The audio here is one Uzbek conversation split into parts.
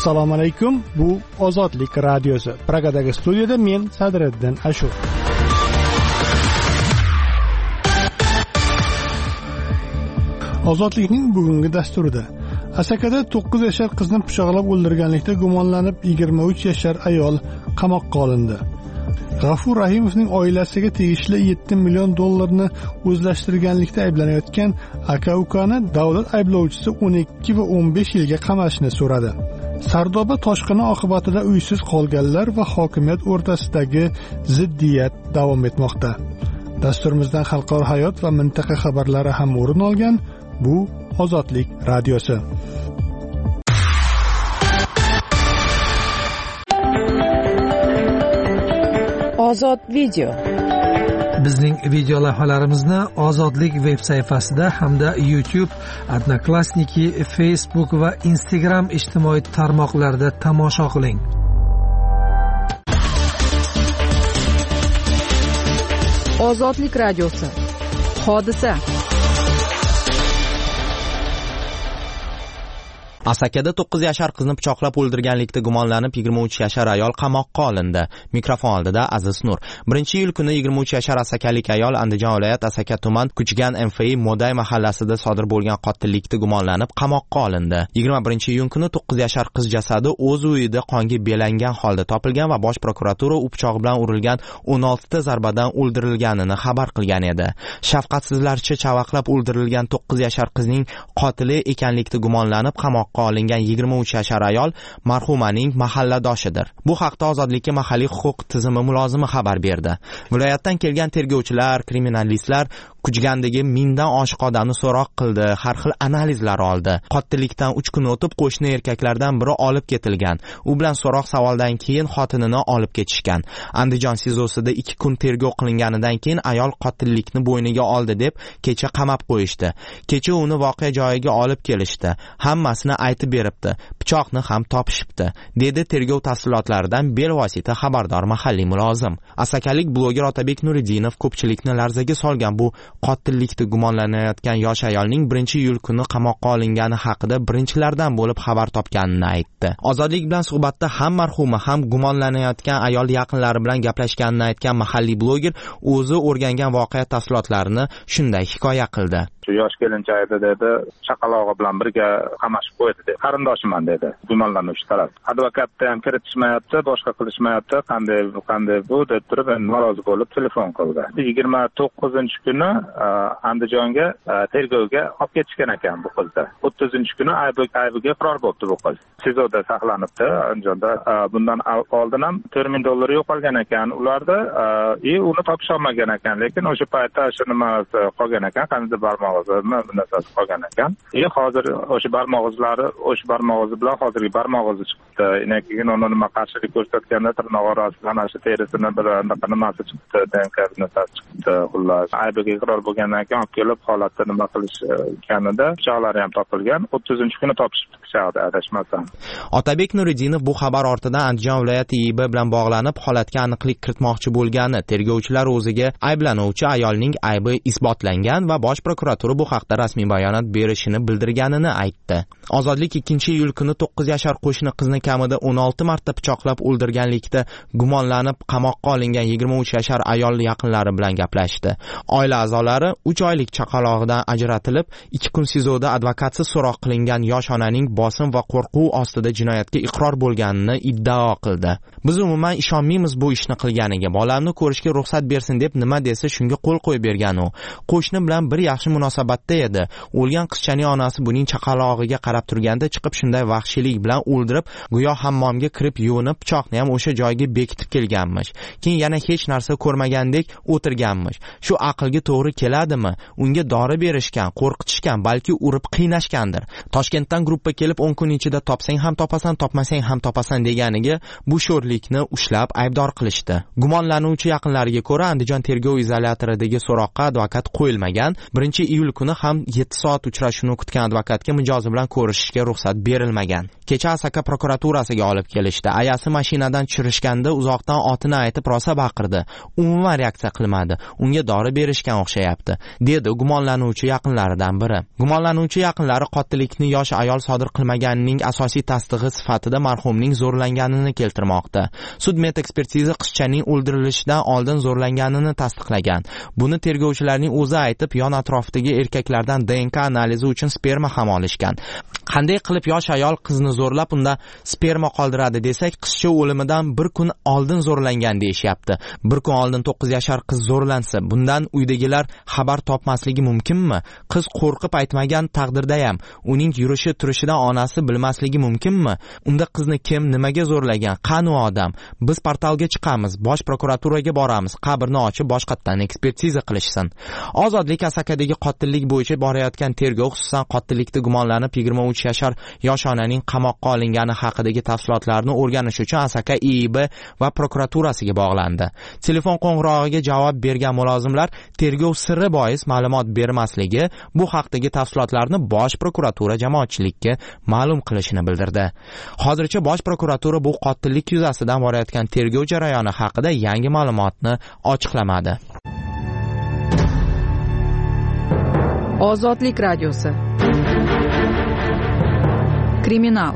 Assalomu alaykum. Bu Ozodlik radiosi. Pragadagi studiyada men Sadriddin Ashur. Ozodlikning bugungi dasturida Asakada 9 yashar qizni pichoqlab o'ldirganlikda gumonlanib 23 yashar ayol qamoqqa olindi. G'afur Rahimovning oilasiga tegishli 7 million dollarni o'zlashtirganlikda ayblanayotgan aka-ukani davlat ayblovchisi 12 va 15 yilga qamashni so'radi. Sardoba toshqini oqibatida uysiz qolganlar va hokimiyat o'rtasidagi ziddiyat davom etmoqda. Dasturimizdan xalqaro hayot va mintaqa xabarlari ham o'rin olgan. Bu Ozodlik radiosi. Ozod video. Bizning video lavhalarimizni Ozodlik veb sayfasida hamda YouTube, Odnoklassniki, Facebook va Instagram ijtimoiy tarmoqlarida tomosha qiling. Ozodlik radiosi. Hodisa. Asakada 9 yashar qizni pichoqlab o'ldirganlikda gumonlanib 23 yashar ayol qamoqqa olindi. Mikrofon oldida Aziz Nur. 1-iyul kuni 23 yashar asakalik ayol Andijon viloyat Asaka tuman Kuchgan MFI Moday mahallasida sodir bo'lgan qotillikda gumonlanib qamoqqa olindi. 21-iyun kuni 9 yashar qiz jasadi o'z uyida qonga belangan holda topilgan va bosh prokuratura u pichoq bilan urilgan 16 ta zarbadan o'ldirilganini xabar qilgan edi. Shafqatsizlarcha chavaqlab o'ldirilgan 9 yashar qizning qotili ekanlikda gumonlanib qamoqqa olingan 23 yashar ayol marhumaning mahalladoshidir. Bu haqda Ozodlikka mahalliy huquq tizimi mulozimi xabar berdi. Viloyatdan kelgan tergovchilar, kriminalistlar Kuchgandagi mingdan oshiq odamni so'roq qildi, har xil analizlar oldi. Qotillikdan 3 kun o'tib qo'shni erkaklardan biri olib ketilgan. U bilan so'roq savoldan keyin xotinini olib ketishgan. Andijon SIZOsida 2 kun tergov qilinganidan keyin ayol qotillikni bo'yniga oldi deb kecha qamab qo'yishdi. Kecha uni voqea joyiga olib kelishdi. Hammasini aytib beribdi. Pichoqni ham topishibdi, dedi tergov tafsilotlaridan bevosita xabardor mahalliy mulozim. Asakalik bloger Otabek Nuridinov ko'pchilikni larzaga solgan bu qotillikda gumonlanayotgan yosh ayolning 1-iyul kuni qamoqqa olingani haqida birinchilardan bo'lib xabar topganini aytdi. Ozodlik bilan suhbatda ham marhuma ham gumonlanayotgan ayol yaqinlari bilan gaplashganini aytgan mahalliy bloger o'zi o'rgangan voqea tafsilotlarini shunday hikoya qildi. Yosh kelinchaydi dedi, chaqalog'i bilan birga qamashib qo'ydi dedi. Qarindoshiman dedi. Gumonlanuvchi taraf. Advokatni ham kiritishmayapti, boshqa qilishmayapti. Qanday bu deb turib, norozi bo'lib telefon qildi. 29-kuni Andijonga tergovga olib ketishgan ekan bu qizni. 30-kuni aybiga iqror bo'libdi bu qiz. SIZOda saqlanibdi Andijonda. Bundan oldin ham 4 ming dollar yo'qolgan ekan ularda. Uni topisha olmagan ekan, lekin o'sha paytda shu nima qolgan ekan, qanday barmoq narsasi qolgan ekan. Hozir o'sha barmog'izi bilan hozirgi barmog'izi chiqibdi. Keyin uni nima qarshilik ko'rsatganda tirnoq orasida ana shu terisini bir anaqa nimasi chiqibdi, DNK narsasi chiqibdi. Xullas, aybiga iqror bo'lgandan keyin olib kelib holatda nima qilishganida pichoqlari ham topilgan. 30-kuni topishibdi pichoqni, adashmasam. Otabek Nuridinov bu xabar ortidan Andijon viloyati IIB bilan bog'lanib, holatga aniqlik kiritmoqchi bo'lgani, tergovchilar o'ziga ayblanuvchi ayolning aybi isbotlangan va bosh prokuratura bu haqda rasmiy bayonot berishini bildirganini aytdi. Ozodlik 2-iyul kuni 9 yashar qo'shni qizni kamida 16 marta pichoqlab o'ldirganlikda gumonlanib qamoqqa olingan 23 yashar ayol yaqinlari bilan gaplashdi. Oila a'zolari 3 oylik chaqalog'idan ajratilib, 2 kun SIZOda advokatsiz so'roq qilingan yosh onaning bosim va qo'rquv ostida jinoyatga iqror bo'lganini iddao qildi. Biz umuman ishonmaymiz bu ishni qilganiga. Bolamni ko'rishga ruxsat bersin deb nima desa shunga qo'l qo'yib bergan u. Qo'shni bilan bir yaxshi munosabatda edi. O'lgan qizchaning onasi buning chaqalog'iga qarab turganda chiqib shunday vahshiylik bilan o'ldirib, go'yo hammomga kirib yuvinib, pichoqni ham o'sha joyga bekitib kelganmish. Keyin yana hech narsa ko'rmagandek o'tirganmish. Shu aqlga to'g'ri keladimi? Unga dori berishgan, qo'rqitishgan, balki urib qiynashgandir. Toshkentdan gruppa kelib 10 kun ichida topsang ham topasan, topmasang ham topasan deganiga bu sho'rlikni ushlab aybdor qilishdi. Gumonlanuvchi yaqinlariga ko'ra Andijon tergov izolyatoridagi so'roqqa advokat qo'yilmagan. 1-iyul kuni ham 7 soat uchrashuvni kutgan advokatga mijozi bilan ko'rishishga ruxsat berilmagan. bo'lmagan. Kecha Asaka prokuraturasiga olib kelishdi. Ayasi mashinadan tushirishganda uzoqdan otini aytib rosa baqirdi. Umuman reaksiya qilmadi. Unga dori berishgan o'xshayapti, dedi gumonlanuvchi yaqinlaridan biri. Gumonlanuvchi yaqinlari qotillikni yosh ayol sodir qilmaganining asosiy tasdig'i sifatida marhumning zo'rlanganini keltirmoqda. Sud-med ekspertiza qizchaning o'ldirilishidan oldin zo'rlanganini tasdiqlagan. Buni tergovchilarning o'zi aytib, yon atrofdagi erkaklardan DNK analizi uchun sperma ham olishgan. Qanday qilib yosh ayol qizni zo'rlab unda sperma qoldiradi desak, qizcha o'limidan bir kun oldin zo'rlangan deyishyapti. Bir kun oldin 9 yashar qiz zo'rlansa, bundan uydagilar xabar topmasligi mumkinmi? Qiz qo'rqib aytmagan taqdirda ham uning yurishi turishidan onasi bilmasligi mumkinmi? Unda qizni kim, nimaga zo'rlagan? Qani u odam? Biz portalga chiqamiz, bosh prokuraturaga boramiz, qabrni ochib boshqatdan ekspertiza qilishsin. Ozodlik Asakadagi qotillik bo'yicha borayotgan tergov, xususan qotillikda gumonlanib 23 yashar yosh onaning qamoqqa olingani haqidagi tafsilotlarni o'rganish uchun Asaka IIB va prokuraturasiga bog'landi. Telefon qo'ng'irog'iga javob bergan mulozimlar tergov sirri bois ma'lumot bermasligi, bu haqdagi tafsilotlarni bosh prokuratura jamoatchilikka ma'lum qilishini bildirdi. Hozircha bosh prokuratura bu qotillik yuzasidan borayotgan tergov jarayoni haqida yangi ma'lumotni ochiqlamadi. Ozodlik radiosi. Kriminal.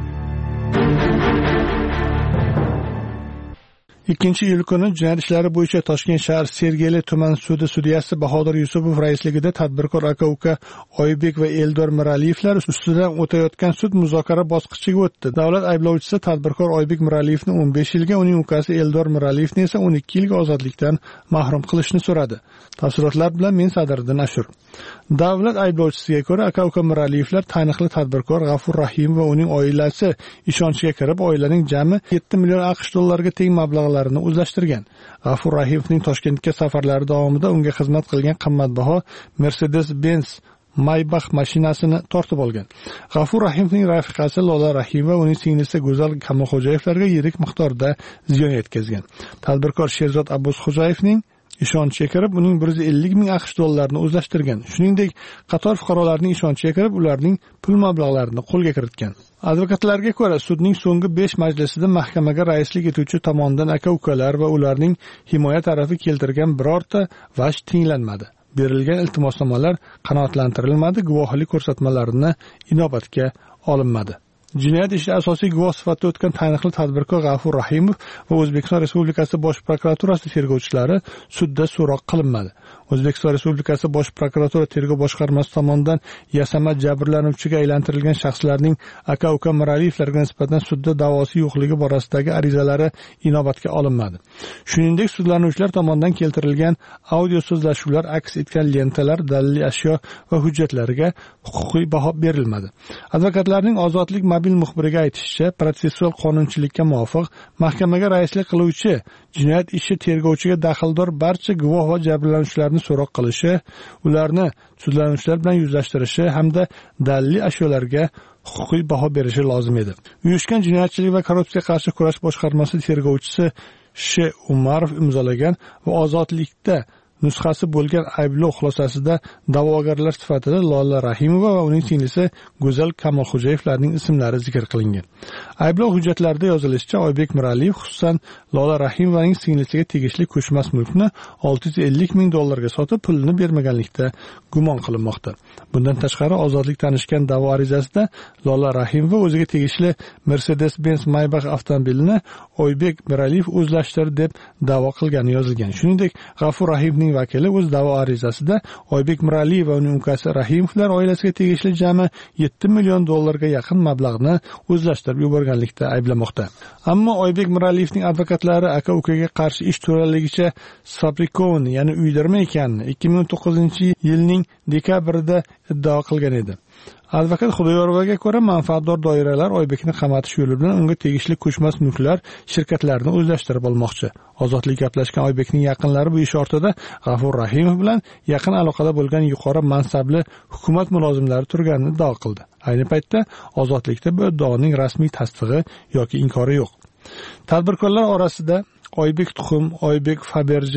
Ikkinchi iyul kuni jinoyat ishlari bo'yicha Toshkent shahar Sergeli tuman sudi sudyasi Bahodir Yusupov raisligida tadbirkor aka-uka Oybek va Eldor Miraliyevlar ustidan o'tayotgan sud muzokara bosqichiga o'tdi. Davlat ayblovchisi tadbirkor Oybek Miraliyevni 15 yilga, uning ukasi Eldor Miraliyevni esa 12 yilga ozodlikdan mahrum qilishni so'radi. Tafsilotlar bilan men Sadriddin Ashur. Davlat ayblovchisiga ko'ra, aka-uka Miraliyevlar taniqli tadbirkor G'afur Rahim va uning oilasi ishonchiga kirib, oilaning jami 7 million AQSh dollariga teng mablag'larini o'zlashtirgan. G'afur Rahimovning Toshkentga safarlari davomida unga xizmat qilgan qimmatbaho Mercedes-Benz Maybach mashinasini tortib olgan. G'afur Rahimovning rafiqasi Lola Rahimova va uning singlisi Go'zal Kamolxo'jayevlarga yirik miqdorda ziyon yetkazgan. Tadbirkor Sherzod Abbosxo'jayevning ishonchiga kirib, uning 150 ming AQSh dollarini o'zlashtirgan. Shuningdek, qator fuqarolarning ishonchiga kirib, ularning pul mablag'larini qo'lga kiritgan. Advokatlarga ko'ra, sudning so'nggi 5 majlisida mahkamaga raislik etuvchi tomonidan aka-ukalar va ularning himoya tarafi keltirgan birorta vaj tinglanmadi. Berilgan iltimosnomalar qanoatlantirilmadi, guvohlik ko'rsatmalarini inobatga olinmadi. Jinoyat ishi asosiy guvoh sifatida o'tgan taniqli tadbirkor G'afur Rahimov va O'zbekiston Respublikasi Bosh prokuraturasi tergovchilari sudda so'roq qilinmadi. O'zbekiston Respublikasi Bosh prokuratura tergov boshqarmasi tomonidan yasama jabrlanuvchiga aylantirilgan shaxslarning aka-uka Miraliyevlarga nisbatan sudda da'vosi yo'qligi borasidagi arizalari inobatga olinmadi. Shuningdek, sudlanuvchilar tomonidan keltirilgan audio so'zlashuvlar aks etgan lentalar, daliliy ashyo va hujjatlariga huquqiy baho berilmadi. Advokatlarning Ozodlik mobil muxbiriga aytishicha, protsessual qonunchilikka muvofiq mahkamaga raislik qiluvchi jinoyat ishi tergovchiga daxldor barcha guvoh va jabrlanuvchilarni so'roq qilishi, ularni sudlanuvchilar bilan yuzlashtirishi hamda daliliy ashyolarga huquqiy baho berishi lozim edi. Uyushgan jinoyatchilik va korrupsiyaga qarshi kurash boshqarmasi tergovchisi Sh. Umarov imzolagan va ozodlikda nusxasi bo'lgan ayblov xulosasida da'vogarlar sifatida Lola Rahimova va uning singlisi Go'zal Kamolxo'jayevlarning ismlari zikr qilingan. Ayblov hujjatlarida yozilishicha, Oybek Miraliyev xususan Lola Rahimovaning singlisiga tegishli ko'chmas mulkni 650 ming dollarga sotib, pulini bermaganlikda gumon qilinmoqda. Bundan tashqari, ozodlik tanishgan da'vo arizasida Lola Rahimova o'ziga tegishli Mercedes-Benz Maybach avtomobilini Oybek Miraliyev o'zlashtirdi deb da'vo qilgani yozilgan. Shuningdek, G'afur Rahimning vakili o'z da'vo arizasida Oybek Miraliyev va uning ukasi Rahimovlar oilasiga tegishli jami 7 million dollarga yaqin mablag'ni o'zlashtirib yuborganlikda ayblamoqda. Ammo Oybek Miraliyevning advokatlari aka-ukaga qarshi ish to'laligicha sfabrikovni, ya'ni uydirma ekanini 2009-yilning dekabrida iddao qilgan edi. Advokat Xudoyorovaga ko'ra, manfaatdor doiralar Oybekni qamatish yo'li bilan unga tegishli ko'chmas mulklar shirkatlarini o'zlashtirib olmoqchi. Ozodlik gaplashgan Oybekning yaqinlari bu ish ortida G'afur Rahimov bilan yaqin aloqada bo'lgan yuqori mansabli hukumat mulozimlari turganini iddao qildi. Ayni paytda ozodlikda bu iddaoning rasmiy tasdig'i yoki inkori yo'q. Tadbirkorlar orasida Oybek Tuxum, Oybek Faberje,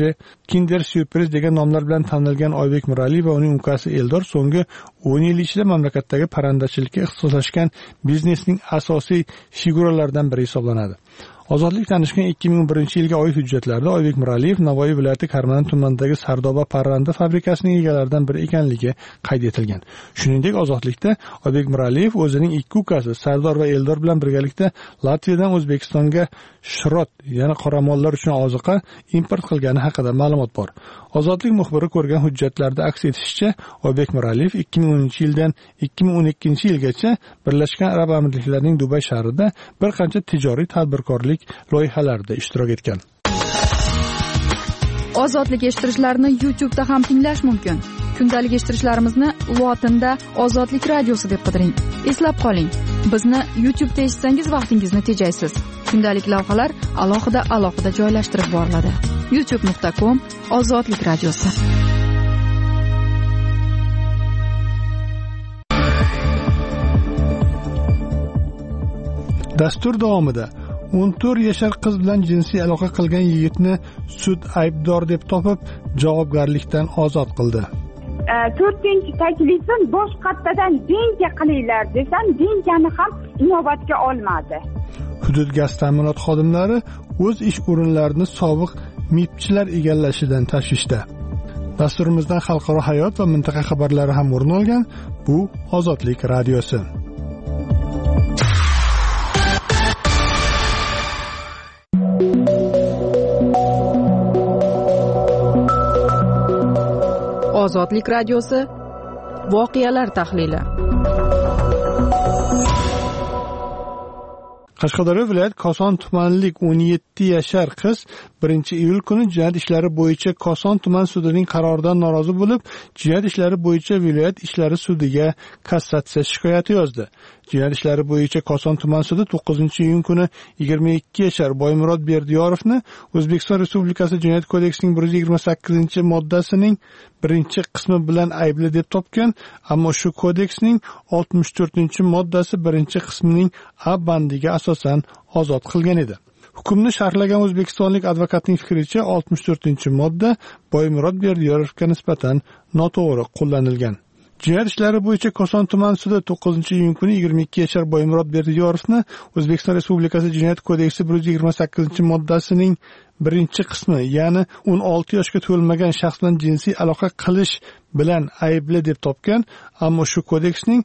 Kinder Surprise degan nomlar bilan tanilgan Oybek Miraliyev va uning ukasi Eldor so'nggi 10 yil ichida mamlakatdagi parrandachilikka ixtisoslashgan biznesning asosiy figuralaridan biri hisoblanadi. Ozodlik tanishgan 2001-yilga oid hujjatlarda Oybek Miraliyev Navoiy viloyati Karmana tumanidagi Sardoba parranda fabrikasining egalaridan biri ekanligi qayd etilgan. Shuningdek, ozodlikda Oybek Miraliyev o'zining ikki ukasi Sardor va Eldor bilan birgalikda Latviyadan O'zbekistonga shirot, ya'ni qoramollar uchun oziqa import qilgani haqida ma'lumot bor. Ozodlik muxbiri ko'rgan hujjatlarda aks etishicha, Oybek Miraliyev 2010-yildan 2012-yilgacha Birlashgan Arab Amirliklarining Dubay shahrida bir qancha tijoriy tadbirkorlik loyihalarida ishtirok etgan. Ozodlik eshittirishlarni YouTube'da ham tinglash mumkin. Kundalik eshittirishlarimizni lotinda Ozodlik radiosi deb qidiring. Eslab qoling, bizni YouTube'da eshitsangiz vaqtingizni tejaysiz. Kundalik lavhalar alohida joylashtirib boriladi. youtube.com/Ozodlik radiosi. Dastur davomida 14 yashar qiz bilan jinsiy aloqa qilgan yigitni sud aybdor deb topib, javobgarlikdan ozod qildi. 4-chi taklifim boshqatdan denga qilinglar desam, dengani ham inobatga olmadi. Hudud gaz ta'minot xodimlari o'z ish o'rinlarini sobiq MIPchilar egallashidan tashvishda. Dasturimizdan xalqaro hayot va mintaqa xabarlari ham o'rin olgan. Bu Ozodlik radiosi. Ozodlik radiosi voqealar tahlili. Qashqadaryo viloyat Koson tumanlik 17 yashar qiz 1-iyul kuni jinoyat ishlari bo'yicha Koson tuman sudining qaroridan norozi bo'lib, jinoyat ishlari bo'yicha viloyat ishlari sudiga kassatsiya shikoyati yozdi. Jinoyat ishlari bo'yicha Koson tuman sudi 9-iyun kuni 22 yashar Boymurod Berdiyorovni O'zbekiston Respublikasi Jinoyat kodeksining 128-moddasining 1-qismi bilan aybli deb topgan, ammo shu kodeksning 64-moddasi 1-qismining A bandiga asosan ozod qilgan edi. Hukmni sharhlagan o'zbekistonlik advokatning fikricha 64-modda Boymurod Berdiyorovga nisbatan noto'g'ri qo'llanilgan. Jinoyat ishlari bo'yicha Koson tuman sudi 9-iyun kuni 22 yashar Boymurod Berdiyorovni O'zbekiston Respublikasi Jinoyat kodeksi 128-moddasining 1-qismi, ya'ni 16 yoshga to'lmagan shaxs bilan jinsiy aloqa qilish bilan aybli deb topgan, ammo shu kodeksning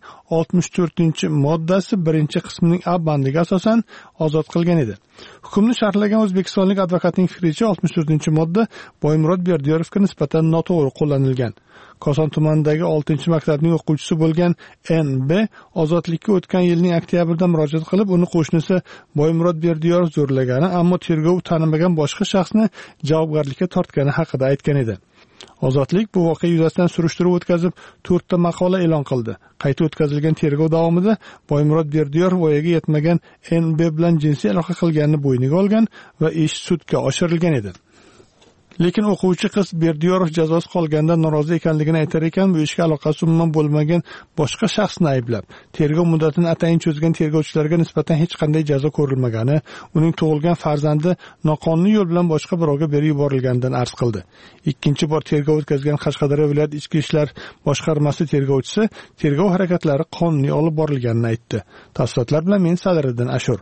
64-moddasi 1-qismining A bandiga asosan ozod qilgan edi. Hukmni sharhlagan o'zbekistonlik advokatning fikricha 64-modda Boymurod Berdiyorovga nisbatan noto'g'ri qo'llanilgan. Koson tumanidagi 6-maktabning o'quvchisi bo'lgan NB ozodlikka o'tgan yilning oktyabrida murojaat qilib, uni qo'shnisi Boymurod Berdiyorov zo'rlagani, ammo tergov tanimagan boshqa shaxsni javobgarlikka tortgani haqida aytgan edi. Ozodlik bu voqea yuzasidan surishtiruv o'tkazib, 4 ta maqola e'lon qildi. Qayta o'tkazilgan tergov davomida Boymurod Berdiyorov voyaga yetmagan NB bilan jinsiy aloqa qilganini bo'yniga olgan va ish sudga oshirilgan edi. Lekin o'quvchi qiz Berdiyorov jazosi qolgandan norozi ekanligini aytar ekan, bu ishga aloqasi umuman bo'lmagan boshqa shaxsni ayblab, tergov muddatini atayin cho'zgan tergovchilarga nisbatan hech qanday jazo ko'rilmagani, uning tug'ilgan farzandi noqonuniy yo'l bilan boshqa birovga berib yuborilganidan arz qildi. Ikkinchi bor tergov o'tkazgan Qashqadaryo viloyat ichki ishlar boshqarmasi tergovchisi tergov harakatlari qonuniy olib borilganini aytdi. Tafsilotlar bilan men Sadiriddin Ashur.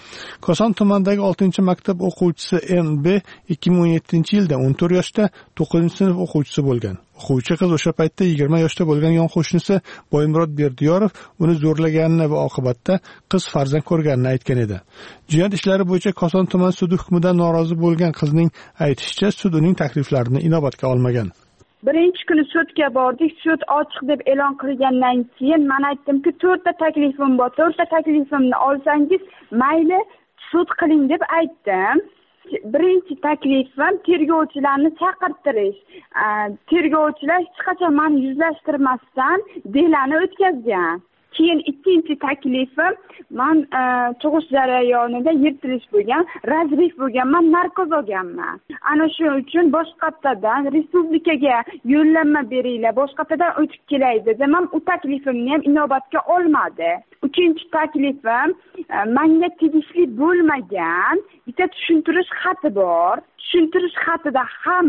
Koson tumanidagi 6-maktab o'quvchisi NB 2017-yilda 14 yoshda 9-sinf o'quvchisi bo'lgan. O'quvchi qiz o'sha paytda 20 yoshda bo'lgan yon qo'shnisi Boymurod Berdiyorov uni zo'rlaganini va oqibatda qiz farzand ko'rganini aytgan edi. Jinoyat ishlari bo'yicha Koson tuman sudi hukmidan norozi bo'lgan qizning aytishicha, sud uning takliflarini inobatga olmagan. Birinchi kuni sudga bordik. Sud ochiq deb e'lon qilgandan keyin men aytdimki, 4 ta taklifim bor. 4 ta taklifimni olsangiz, mayli sud qiling deb aytdim. Birinchi taklifim tergovchilarni chaqirtirish. Tergovchilar hech qachon meni yuzlashtirmasdan delani o'tkazgan. Keyin ikkinchi taklifim, men tug'ish jarayonida yirtilish bo'lgan, razrif bo'lgan, men narkoz olganman. Ana shu uchun boshqatdan respublikaga yo'llanma beringlar, boshqatdan o'tib kelay dedim. U taklifimni ham inobatga olmadi. Uchinchi taklifim, menga tegishli bo'lmagan bitta tushuntirish xati bor. tushuntirish xatida ham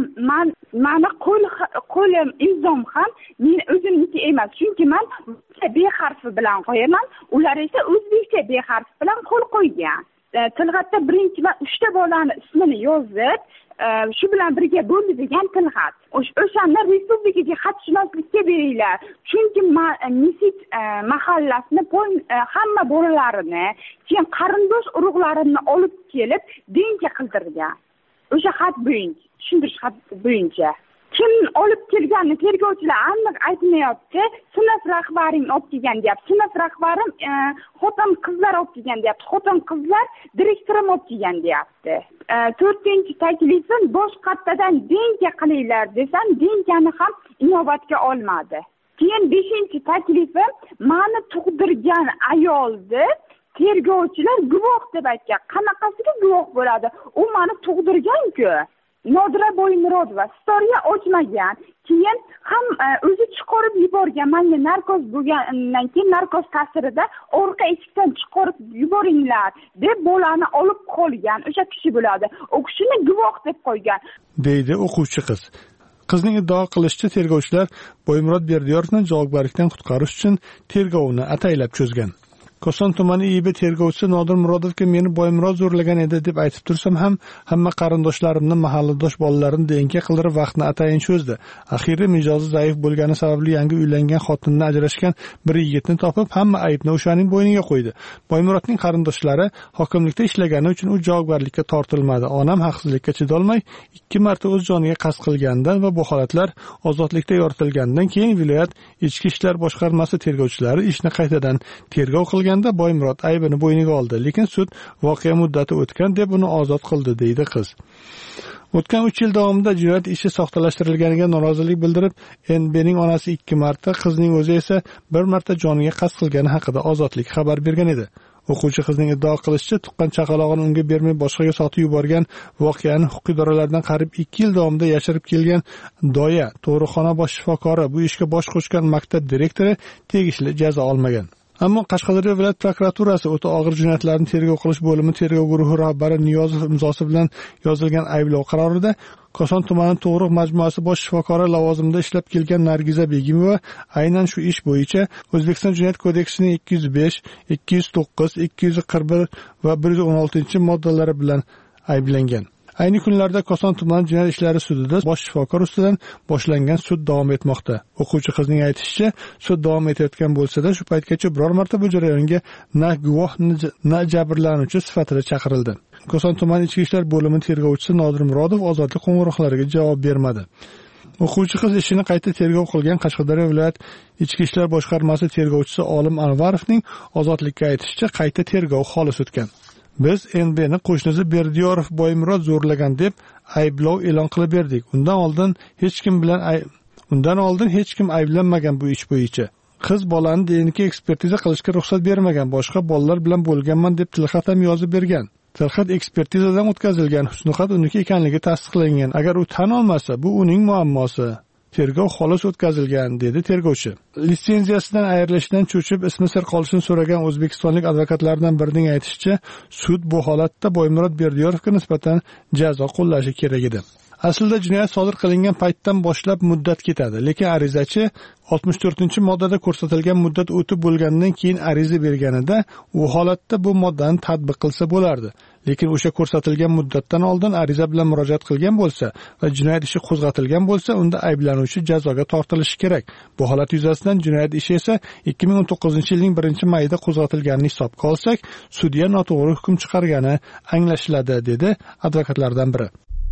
mani qo'lim imzom ham men o'zimniki emas, chunki men B harfi bilan qo'yaman, ular esa o'zbekcha B harfi bilan qo'l qo'ygan. Tilxatda birinchi va 3 ta bolani ismini yozib, shu bilan birga bo'ldi degan tilxat. O'shani respublikaga xatshunoslikka beringlar. Chunki Misit mahallasini hamma bolalarini, keyin qarindosh urug'larini olib kelib denga qildirgan. O'sha xat bo'yicha, tushuntirish xati bo'yicha. Kim olib kelganini tergovchilar aniq aytmayapti. Sinf rahbaring olib kelgan deyapti. Sinf rahbarim xotin qizlar olib kelgan deyapti. Xotin qizlar direktorim olib kelgan deyapti. 4-chi taklifim bosh qattadan denga qilinglar desam, dengani ham inobatga olmadi. Keyin 5-chi taklifim meni tug'dirgan ayolni tergovchilar guvoh deb aytgan. Qanaqasiga guvoh bo'ladi? U meni tug'dirgan-ku. Nodira Boymurodova storiya ochmagan. Keyin ham o'zi chiqarib yuborgan. Menga narkoz bo'lgandan keyin narkoz ta'sirida orqa eshikdan chiqarib yuboringlar deb bolani olib qolgan. O'sha kishi bo'ladi. O kishini guvoh deb qo'ygan, deydi o'quvchi qiz. Qizning iddao qilishicha, tergovchilar Boymurod Berdiyorovni javobgarlikdan qutqarish uchun tergovni ataylab cho'zgan. Koson tumani IIB tergovchisi Nodir Murodovga meni Boymurod zo'rlagan edi deb aytib tursam ham, hamma qarindoshlarimni, mahalladosh bolalarimni denga qildirib vaqtni atayin cho'zdi. Axiri mijozi zaif bo'lgani sababli yangi uylangan xotinni ajrashgan bir yigitni topib, hamma aybni o'shaning bo'yniga qo'ydi. Boymurodning qarindoshlari hokimlikda ishlagani uchun u javobgarlikka tortilmadi. Onam haqsizlikka chidolmay 2 marta o'z joniga qasd qilgandan va bu holatlar ozodlikda yoritilgandan keyin viloyat ichki ishlar boshqarmasi tergovchilari ishni qaytadan tergov qilgan. Boymurod aybini bo'yniga oldi, lekin sud voqea muddati o'tgan deb uni ozod qildi, deydi qiz. O'tgan 3 yil davomida jinoyat ishi soxtalashtirilganiga norozilik bildirib, NBning onasi 2 marta, qizning o'zi esa 1 marta joniga qasd qilgani haqida Ozodlik xabar bergan edi. O'quvchi qizning iddao qilishicha, tuqqan chaqalog'ini unga bermay boshqaga sotib yuborgan voqeani huquqiy idoralardan qariyb 2 yil davomida yashirib kelgan Doya, tug'ruqxona bosh shifokori, bu ishga bosh qo'shgan maktab direktori tegishli jazo olmagan. Ammo Qashqadaryo viloyat prokuraturasi o'ta og'ir jinoyatlarni tergov qilish bo'limi tergov guruhi rahbari Niyozov imzosi bilan yozilgan ayblov qarorida Koson tumani tug'ruq majmuasi bosh shifokori lavozimida ishlab kelgan Nargiza Begimova aynan shu ish bo'yicha O'zbekiston Jinoyat kodeksining 205, 209, 241 va 116-moddalari bilan ayblangan. Ayni kunlarda Koson tumani jinoyat ishlari sudida bosh shifokor ustidan boshlangan sud davom etmoqda. O'quvchi qizning aytishicha, sud davom etayotgan bo'lsa-da, shu paytgacha biror marta bu jarayonga na guvoh, na jabrlanuvchi sifatida chaqirildi. Koson tumani ichki ishlar bo'limi tergovchisi Nodir Murodov ozodlik qo'ng'iroqlariga javob bermadi. O'quvchi qiz ishini qayta tergov qilgan Qashqadaryo viloyat ichki ishlar boshqarmasi tergovchisi Olim Anvarovning ozodlikka aytishicha, qayta tergov xolis o'tgan. Biz NBni qo'shnisi Berdiyorov Boymurod zo'rlagan deb ayblov e'lon qilib berdik. Undan oldin hech kim ayblanmagan bu ish bo'yicha. Qiz bolani DNA ekspertiza qilishga ruxsat bermagan, boshqa bolalar bilan bo'lganman deb tilxat ham yozib bergan. Tilxat ekspertizadan o'tkazilgan, husnixat uniki ekanligi tasdiqlangan. Agar u tan olmasa, bu uning muammosi. Tergov xolis o'tkazilgan, dedi tergovchi. Litsenziyasidan ayrilishidan cho'chib ismi sir qolishini so'ragan o'zbekistonlik advokatlardan birining aytishicha, sud bu holatda Boymurod Berdiyorovga nisbatan jazo qo'llashi kerak edi. Aslida jinoyat sodir qilingan paytdan boshlab muddat ketadi, lekin arizachi 64-moddada ko'rsatilgan muddat o'tib bo'lgandan keyin ariza berganida u holatda bu moddani tatbiq qilsa bo'lardi. Lekin o'sha ko'rsatilgan muddatdan oldin ariza bilan murojaat qilgan bo'lsa va jinoyat ishi qo'zg'atilgan bo'lsa, unda ayblanuvchi jazoga tortilishi kerak. Bu holat yuzasidan jinoyat ishi esa 2019-yilning 1-mayida qo'zg'atilganini hisobga olsak, sudya noto'g'ri hukm chiqargani anglashiladi, dedi advokatlardan biri.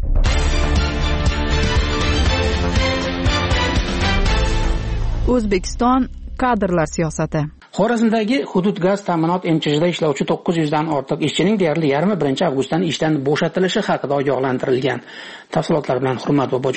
O'zbekiston kadrlar siyosati. Xorazmdagi hudud gaz ta'minot MCHda ishlovchi 900 dan ortiq ishchining deyarli yarmi 1 avgustdan ishdan bo'shatilishi haqida ogohlantirilgan. Tafsilotlar bilan Hurmat Bobojon.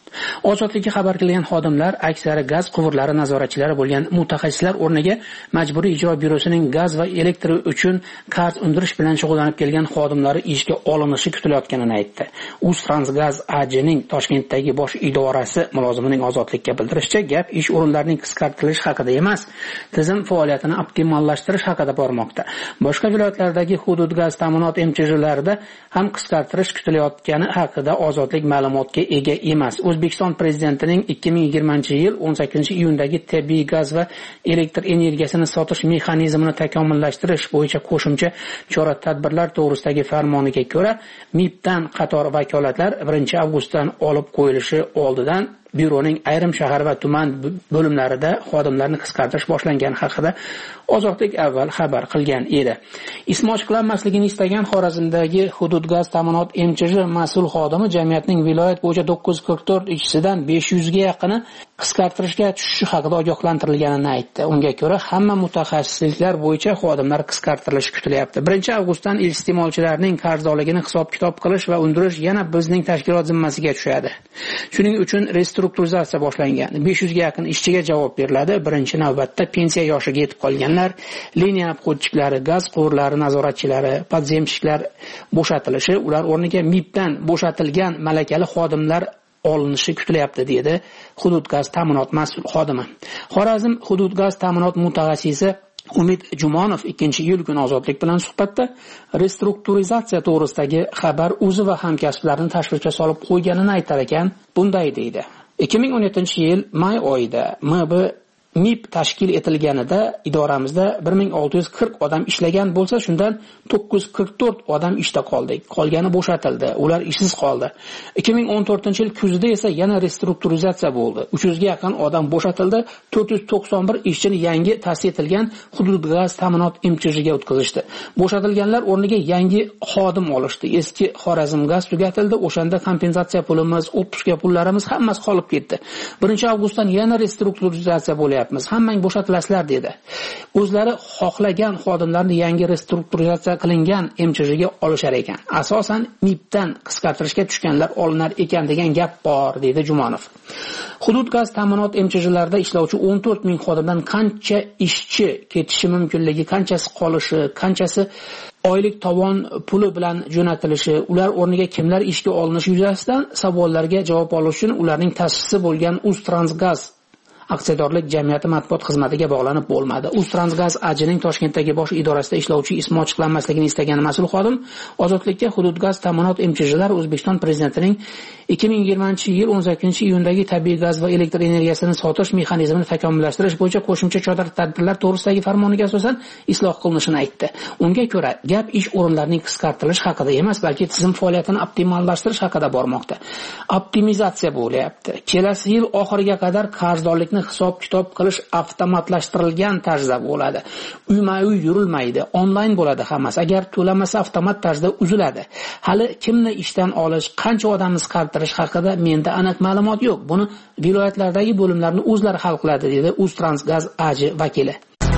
Ozodlikka xabar qilgan xodimlar aksari gaz quvurlari nazoratchilari bo'lgan mutaxassislar o'rniga Majburiy ijro byurosining gaz va elektr uchun qarz undirish bilan shug'ullanib kelgan xodimlari ishga olinishi kutilayotganini aytdi. Uztransgaz AJning Toshkentdagi bosh idorasi mulozimining ozodlikka bildirishicha, gap ish o'rinlarining qisqartirilishi haqida emas, tizim faoliyatini optimallashtirish haqida bormoqda. Boshqa viloyatlardagi hudud gaz ta'minot MCHlarida ham qisqartirish kutilayotgani haqida ozodlik ma'lumotga ega emas. O'zbekiston prezidentining 2020-yil 18-iyundagi tabiiy gaz va elektr energiyasini sotish mexanizmini takomillashtirish bo'yicha qo'shimcha chora-tadbirlar to'g'risidagi farmoniga ko'ra, MIBdan qator vakolatlar 1-avgustdan olib qo'yilishi oldidan byuroning ayrim shahar va tuman bo'limlarida xodimlarni qisqartirish boshlangani haqida Ozodlik avval xabar qilgan edi. Ismi ochiqlanmasligini istagan Xorazmdagi hudud gaz ta'minot MCH mas'ul xodimi jamiyatning viloyat bo'yicha 944 ishchidan 500 ga yaqini qisqartirishga tushishi haqida ogohlantirilganini aytdi. Unga ko'ra, hamma mutaxassisliklar bo'yicha xodimlar qisqartirilishi kutilyapti. 1-avgustdan iste'molchilarning qarzdorligini hisob-kitob qilish va undirish yana bizning tashkilot zimmasiga tushadi. Shuning uchun restrukturizatsiya boshlangan. 500 ga yaqin ishchiga javob beriladi. Birinchi navbatda pensiya yoshiga yetib qolganlar, liniya obxodchiklari, gaz quvurlari nazoratchilari, podzemshiklar bo'shatilishi, ular o'rniga MIBdan bo'shatilgan malakali xodimlar olinishi kutilyapti, dedi hudud gaz ta'minot mas'ul xodimi. Xorazm hudud gaz ta'minot mutaxassisi Umid Jumonov 2-iyul kuni Ozodlik bilan suhbatda restrukturizatsiya to'g'risidagi xabar o'zi va hamkasblarini tashvishga solib qo'yganini aytar ekan, bunday deydi. 2017-yil may oyida MIB tashkil etilganida idoramizda 1640 odam ishlagan bo'lsa, shundan 944 odam ishda qoldi. Qolgani bo'shatildi, ular ishsiz qoldi. 2014-yil kuzida esa yana restrukturizatsiya bo'ldi. 300 ga yaqin odam bo'shatildi, 491 ishchini yangi ta'sis etilgan hudud gaz ta'minot MCHga o'tkazishdi. Bo'shatilganlar o'rniga yangi xodim olishdi. Eski Xorazm gaz tugatildi, o'shanda kompensatsiya pulimiz, otpuska pullarimiz hammasi qolib ketdi. 1-avgustdan yana restrukturizatsiya bo'lyapti. Hammang bo'shatilasizlar dedi. O'zlari xohlagan xodimlarni yangi restrukturizatsiya qilingan MCHga olishar ekan. Asosan MIBdan qisqartirishga tushganlar olinar ekan degan gap bor, dedi Jumonov. Hudud gaz ta'minot MCHlarida ishlovchi 14 ming xodimdan qancha ishchi ketishi mumkinligi, qanchasi qolishi, qanchasi oylik tovon puli bilan jo'natilishi, ular o'rniga kimlar ishga olinishi yuzasidan savollarga javob olish uchun ularning ta'sischisi bo'lgan Uztransgaz aksiyadorlik jamiyati matbuot xizmatiga bog'lanib bo'lmadi. Uztransgaz AJning Toshkentdagi bosh idorasida ishlovchi ismi ochiqlanmasligini istagan mas'ul xodim Ozodlikka hudud gaz ta'minot MCHlar O'zbekiston prezidentining 2020-yil 18-iyundagi tabiiy gaz va elektr energiyasini sotish mexanizmini takomillashtirish bo'yicha qo'shimcha chora-tadbirlar to'g'risidagi farmoniga asosan isloh qilinishini aytdi. Unga ko'ra, gap ish o'rinlarining qisqartirilishi haqida emas, balki tizim faoliyatini optimallashtirish haqida bormoqda. Optimizatsiya bo'lyapti. Kelasi yil oxiriga qadar qarzdorlikni hisob-kitob qilish avtomatlashtirilgan tarzda bo'ladi. Uyma-uy yurilmaydi, onlayn bo'ladi hammasi. Agar to'lamasa avtomat tarzda uziladi. Hali kimni ishdan olish, qancha odamni qisqartirish haqida menda aniq ma'lumot yo'q. Buni viloyatlardagi bo'limlarni o'zlari hal qiladi, dedi Uztransgaz AJ vakili.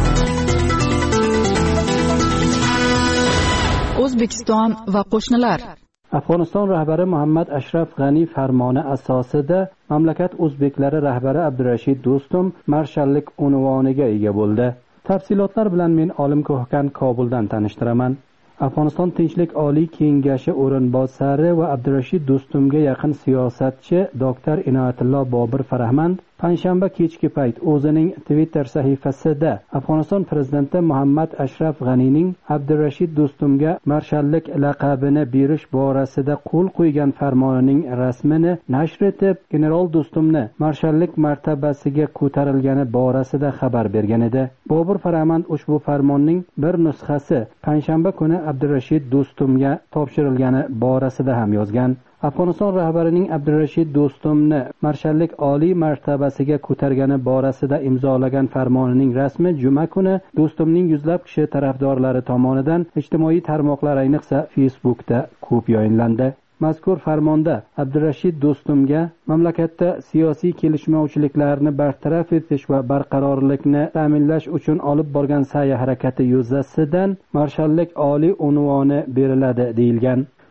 O'zbekiston va qo'shnilar. Afg'oniston rahbari Muhammad Ashraf G'ani farmoni asosida mamlakat o'zbeklari rahbari Abdurashid Do'stum marshallik unvoniga ega bo'ldi. Tafsilotlar bilan men Olim Ko'hkan Kobuldan tanishtiraman. Afg'oniston Tinchlik Oliy Kengashi o'rinbosari va Abdurashid Do'stumga yaqin siyosatchi doktor Inoyatullo Bobir Farahmand panshanba kechki payt o'zining Twitter sahifasida Afg'oniston prezidenti Muhammad Ashraf G'anining Abdurashid Do'stumga marshallik laqabini berish borasida qo'l qo'ygan farmonining rasmini nashr etib, general Do'stumni marshallik martabasiga ko'tarilgani borasida xabar bergan edi. Bobir Farahmand ushbu farmonning bir nusxasi panshanba kuni Abdurashid Do'stumga topshirilgani borasida ham yozgan. Afg'oniston rahbarining Abdurashid Do'stumni marshallik oliy martabasiga ko'targani borasida imzolagan farmonining rasmi juma kuni Do'stumning yuzlab kishi tarafdorlari tomonidan ijtimoiy tarmoqlar, ayniqsa Facebookda ko'p yoyinlandi. Mazkur farmonda Abdurashid Do'stumga mamlakatda siyosiy kelishmovchiliklarni bartaraf etish va barqarorlikni ta'minlash uchun olib borgan sa'y harakati yuzasidan marshallik oliy unvoni beriladi deyilgan.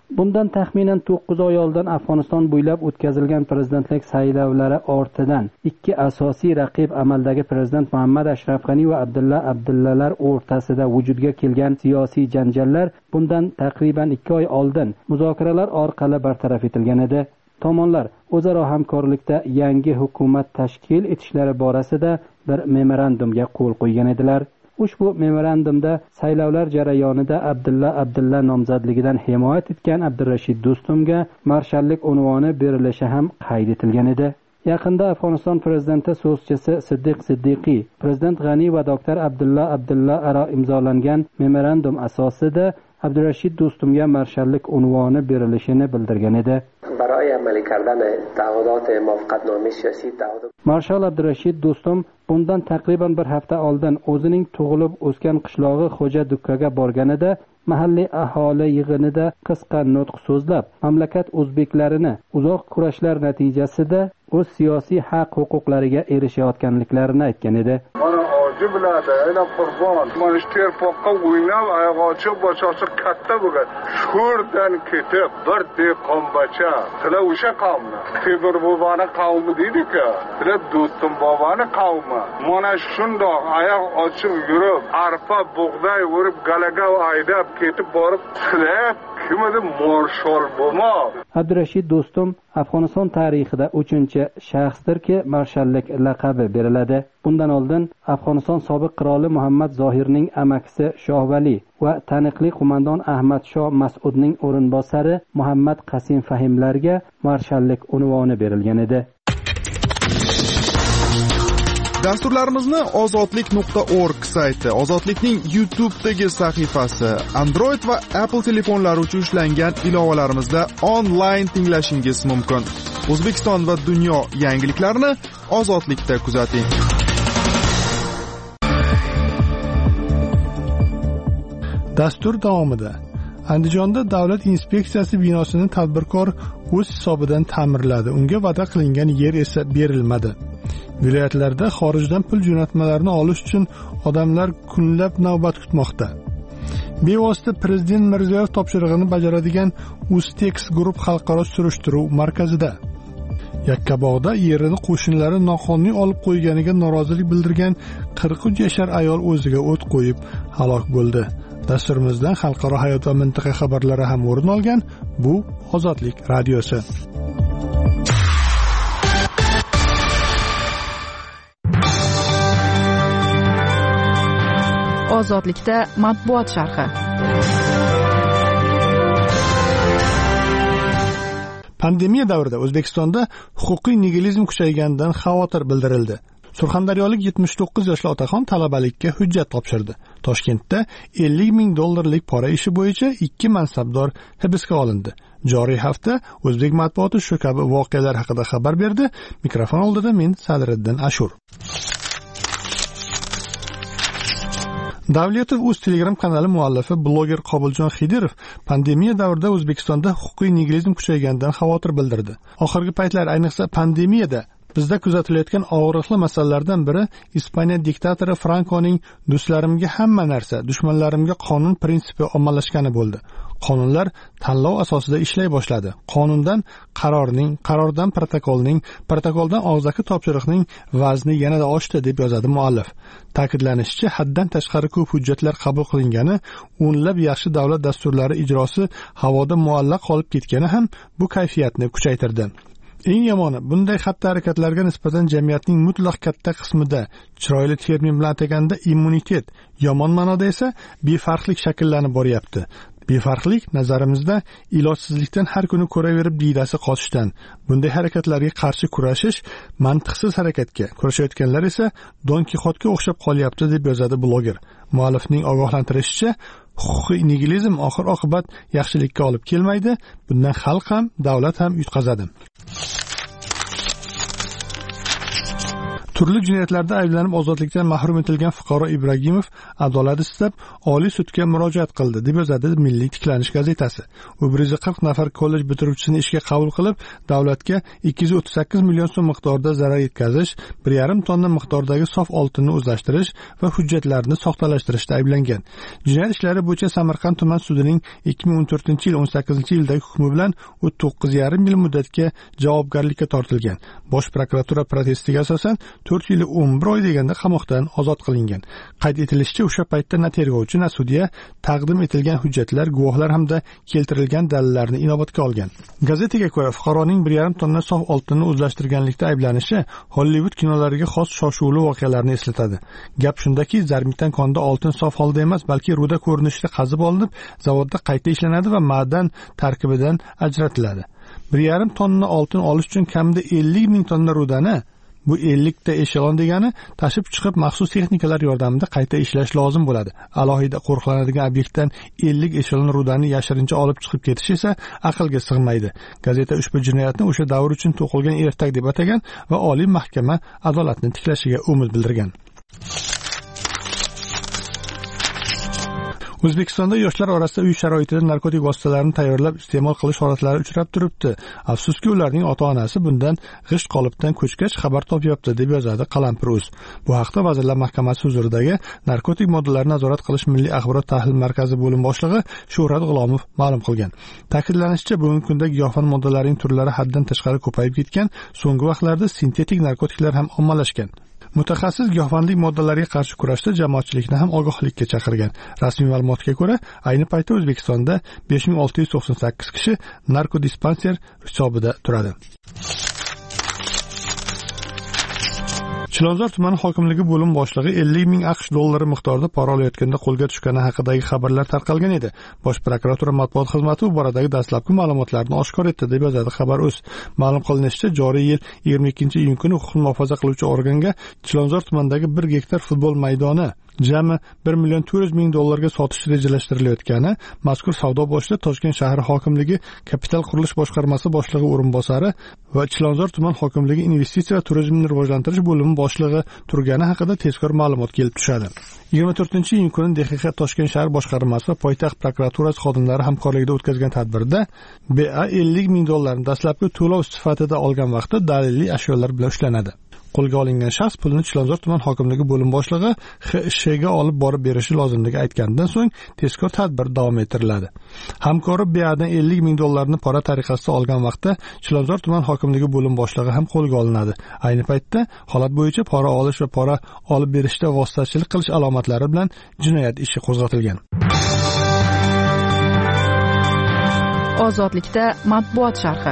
Bundan taxminan 9 oy oldin Afg'oniston bo'ylab o'tkazilgan prezidentlik saylovlari ortidan ikki asosiy raqib amaldagi prezident Muhammad Ashraf G'ani va Abdulla Abdullalar o'rtasida vujudga kelgan siyosiy janjallar bundan taqriban 2 oy oldin muzokaralar orqali bartaraf etilgan edi. Tomonlar o'zaro hamkorlikda yangi hukumat tashkil etishlari borasida bir memorandumga qo'l qo'ygan edilar. Ushbu memorandumda saylovlar jarayonida Abdulla nomzodligidan himoya etgan Abdurashid Do'stumga marshallik unvoni berilishi ham qayd etilgan edi. Yaqinda Afg'oniston prezidenti so'zchisi Siddiq Siddiqiy prezident G'ani va doktor Abdulla aro imzolangan memorandum asosida Abdurashid Do'stumga marshallik unvoni berilishini bildirgan edi. برای عملی کردن تعهدات موافقتنامه سیاسی Marshal Abdurashid Do'stum bundan taqriban bir hafta oldin o'zining tug'ilib o'sgan qishlog'i Xo'jadukkaga borganida mahalliy aholi yig'inida qisqa nutq so'zlab, mamlakat o'zbeklarini uzoq kurashlar natijasida o'z siyosiy haq-huquqlariga erishayotganliklarini aytgan edi. Biladi, ayla qurbon. Monashter poqqa o'ynab, oyog'i ochiq boshasi katta bo'lgan. Sho'rdan ketib, bir dehqonbacha, tila o'sha qavmni. Tebir boboni qavmi deydi-ku. Tila Do'stum boboni qavmi. Mana shundoq oyoq ochiq yurib, arpa, bug'doy o'rib, galaga aydab ketib borib, tilab kimidi marshal bo'lmoq. Abdurashid Do'stum Afg'oniston tarixida 3-shaxsdirki, marshallik laqabi beriladi. Bundan oldin Afg'oniston sobiq qiroli Muhammad Zohirning amakisi Shohvali va taniqli qo'mondon Ahmad Shoh Mas'udning o'rinbosari Muhammad Qasim Fahimlarga marshallik unvoni berilgan edi. Dasturlarimizni ozodlik.org sayti, Ozodlikning YouTube'dagi sahifasi, Android va Apple telefonlari uchun ishlangan ilovalarimizda onlayn tinglashingiz mumkin. O'zbekiston va dunyo yangiliklarini Ozodlikda kuzating. Dastur davomida Andijonda davlat inspeksiyasi binosini tadbirkor o'z hisobidan ta'mirladi. Unga va'da qilingan yer esa berilmadi. Viloyatlarda xorijdan pul jo'natmalarini olish uchun odamlar kunlab navbat kutmoqda. Bevosita Prezident Mirziyoyev topshirig'ini bajaradigan Ustex Group xalqaro surishtiruv markazida Yakkabog'da yerini qo'shnilari noqonuniy olib qo'yganiga norozilik bildirgan 43 yashar ayol o'ziga o't qo'yib halok bo'ldi. Dasturimizdan xalqaro hayot va mintaqa xabarlari ham o'rin olgan. Bu Ozodlik radiosi. Ozodlikda matbuot sharhi. Pandemiya davrida O'zbekistonda huquqiy nigilizm kuchayganidan xavotir bildirildi. Surxondaryolik 79 yoshli otaxon talabalikka hujjat topshirdi. Toshkentda $50,000 pora ishi bo'yicha 2 mansabdor hibsga olindi. Joriy hafta o'zbek matbuoti shu kabi voqealar haqida xabar berdi. Mikrofon oldida men Sadriddin Ashur. Davletov o'z Telegram kanali muallifi bloger Qobiljon Xidirov pandemiya davrida O'zbekistonda huquqiy nigilizm kuchayganidan xavotir bildirdi. Oxirgi paytlar ayniqsa pandemiyada bizda kuzatilayotgan og'riqli masalalardan biri Ispaniya diktatori Frankoning do'stlarimga hamma narsa, dushmanlarimga qonun prinsipi ommalashgani bo'ldi. Qonunlar tanlov asosida ishlay boshladi. Qonundan qarorning, qarordan protokolning, protokoldan og'zaki topshiriqning vazni yanada oshdi deb yozadi muallif. Ta'kidlanishicha, haddan tashqari ko'p hujjatlar qabul qilingani, o'nlab yaxshi davlat dasturlari ijrosi havoda muallaq qolib ketgani ham bu kayfiyatni kuchaytirdi. Eng yomoni, bunday xatti-harakatlarga nisbatan jamiyatning mutlaq katta qismida, chiroyli termin bilan ataganda immunitet, yomon ma'noda esa befarqlik shakllanib boryapti. Befarqlik nazarimizda ilojsizlikdan har kuni ko'raverib diydasi qochishdan. Bunday harakatlarga qarshi kurashish mantiqsiz harakatga, kurashayotganlar esa Don Kixotga o'xshab qolyapti deb yozadi bloger. Muallifning ogohlantirishicha, huquqiy nigilizm oxir-oqibat yaxshilikka olib kelmaydi. Bundan xalq ham, davlat ham yutqazadi. Turli jinoyatlarda ayblanib ozodlikdan mahrum etilgan fuqaro Ibragimov adolat istab Oliy sudga murojaat qildi, deb yozadi Milliy tiklanish gazetasi. U 140 nafar kollej bitiruvchisini ishga qabul qilib, davlatga 238 million so'm miqdorida zarar yetkazish, 1,5 tonna miqdordagi sof oltinni o'zlashtirish va hujjatlarni soxtalashtirishda ayblangan. Jinoyat ishlari bo'yicha Samarqand tuman sudining 2014-yil 18-yildagi hukmi bilan u 9,5 yil muddatga javobgarlikka tortilgan. Bosh prokuratura protestiga asosan 4 yil 11 oy deganda qamoqdan ozod qilingan. Qayd etilishicha, o'sha paytda na tergovchi, na sudya taqdim etilgan hujjatlar, guvohlar hamda keltirilgan dalillarni inobatga olgan. Gazetaga ko'ra, fuqaroning 1,5 tonna sof oltinni o'zlashtirganlikda ayblanishi Hollywood kinolariga xos shoshuvli voqealarni eslatadi. Gap shundaki, zarmitdan konda oltin sof holda emas, balki ruda ko'rinishida qazib olinib, zavodda qayta ishlanadi va ma'dan tarkibidan ajratiladi. 1,5 tonna oltin olish uchun kamida 50 ming tonna rudani, bu 50 ta eshelon degani, tashib chiqib maxsus texnikalar yordamida qayta ishlash lozim bo'ladi. Alohida qo'riqlanadigan obyektdan 50 eshelon rudani yashirincha olib chiqib ketish esa aqlga sig'maydi. Gazeta ushbu jinoyatni o'sha davr uchun to'qilgan ertak deb atagan va Oliy mahkama adolatni tiklashiga umid bildirgan. O'zbekistonda yoshlar orasida uy sharoitida narkotik vositalarni tayyorlab iste'mol qilish holatlari uchrab turibdi. Afsuski, ularning ota-onasi bundan g'isht qolipdan ko'chgach xabar topyapti, deb yozadi Qalampir.uz. Bu haqda Vazirlar Mahkamasi huzuridagi Narkotik moddalarni nazorat qilish Milliy axborot tahlil markazi bo'lim boshlig'i Shuhrat G'ulomov ma'lum qilgan. Ta'kidlanishicha, bugungi kunda giyohvand moddalarning turlari haddan tashqari ko'payib ketgan, so'nggi vaqtlarda sintetik narkotiklar ham ommalashgan. Mutaxassis giyohvandlik moddalariga qarshi kurashda jamoatchilikni ham ogohlikka chaqirgan. Rasmiy ma'lumotga ko'ra, ayni paytda O'zbekistonda 5698 kishi narkodispanser hisobida turadi. Chilonzor tumani hokimligi bo'lim boshlig'i 50 ming AQSh dollari miqdorida pora olayotganda qo'lga tushgani haqidagi xabarlar tarqalgan edi. Bosh prokuratura matbuot xizmati bu boradagi dastlabki ma'lumotlarni oshkor etdi, deb yozadi Xabar.uz. Ma'lum qilinishicha, joriy yil 22-iyun kuni huquqni muhofaza qiluvchi organga Chilonzor tumanidagi 1 gektar futbol maydoni jami 1,4 million dollarga sotish rejalashtirilayotgani mazkur savdo boshida Toshkent shahri hokimligi kapital qurilish boshqarmasi boshlig'i o'rinbosari va Chilonzor tuman hokimligi investitsiya va turizmni rivojlantirish bo'limi boshlig'i turgani haqida tezkor ma'lumot kelib tushadi. 24-iyun kuni DXX Toshkent shahar boshqarmasi va poytaxt prokuraturasi xodimlari hamkorligida o'tkazgan tadbirda BA 50 ming dollarni dastlabki to'lov sifatida olgan vaqtda dalilli ashyolar bilan ushlanadi. Qo'lga olingan shaxs pulni Chilonzor tuman hokimligi bo'lim boshlig'i HSHga olib borib berishi lozimligi aytganidan so'ng tezkor tadbir davom ettiriladi. Hamkori BAdan 50 ming dollarni pora tariqasida olgan vaqtda Chilonzor tuman hokimligi bo'lim boshlig'i ham qo'lga olinadi. Ayni paytda holat bo'yicha pora olish va pora olib berishda vositachilik qilish alomatlari bilan jinoyat ishi qo'zg'atilgan. Ozodlikda matbuot sharhi.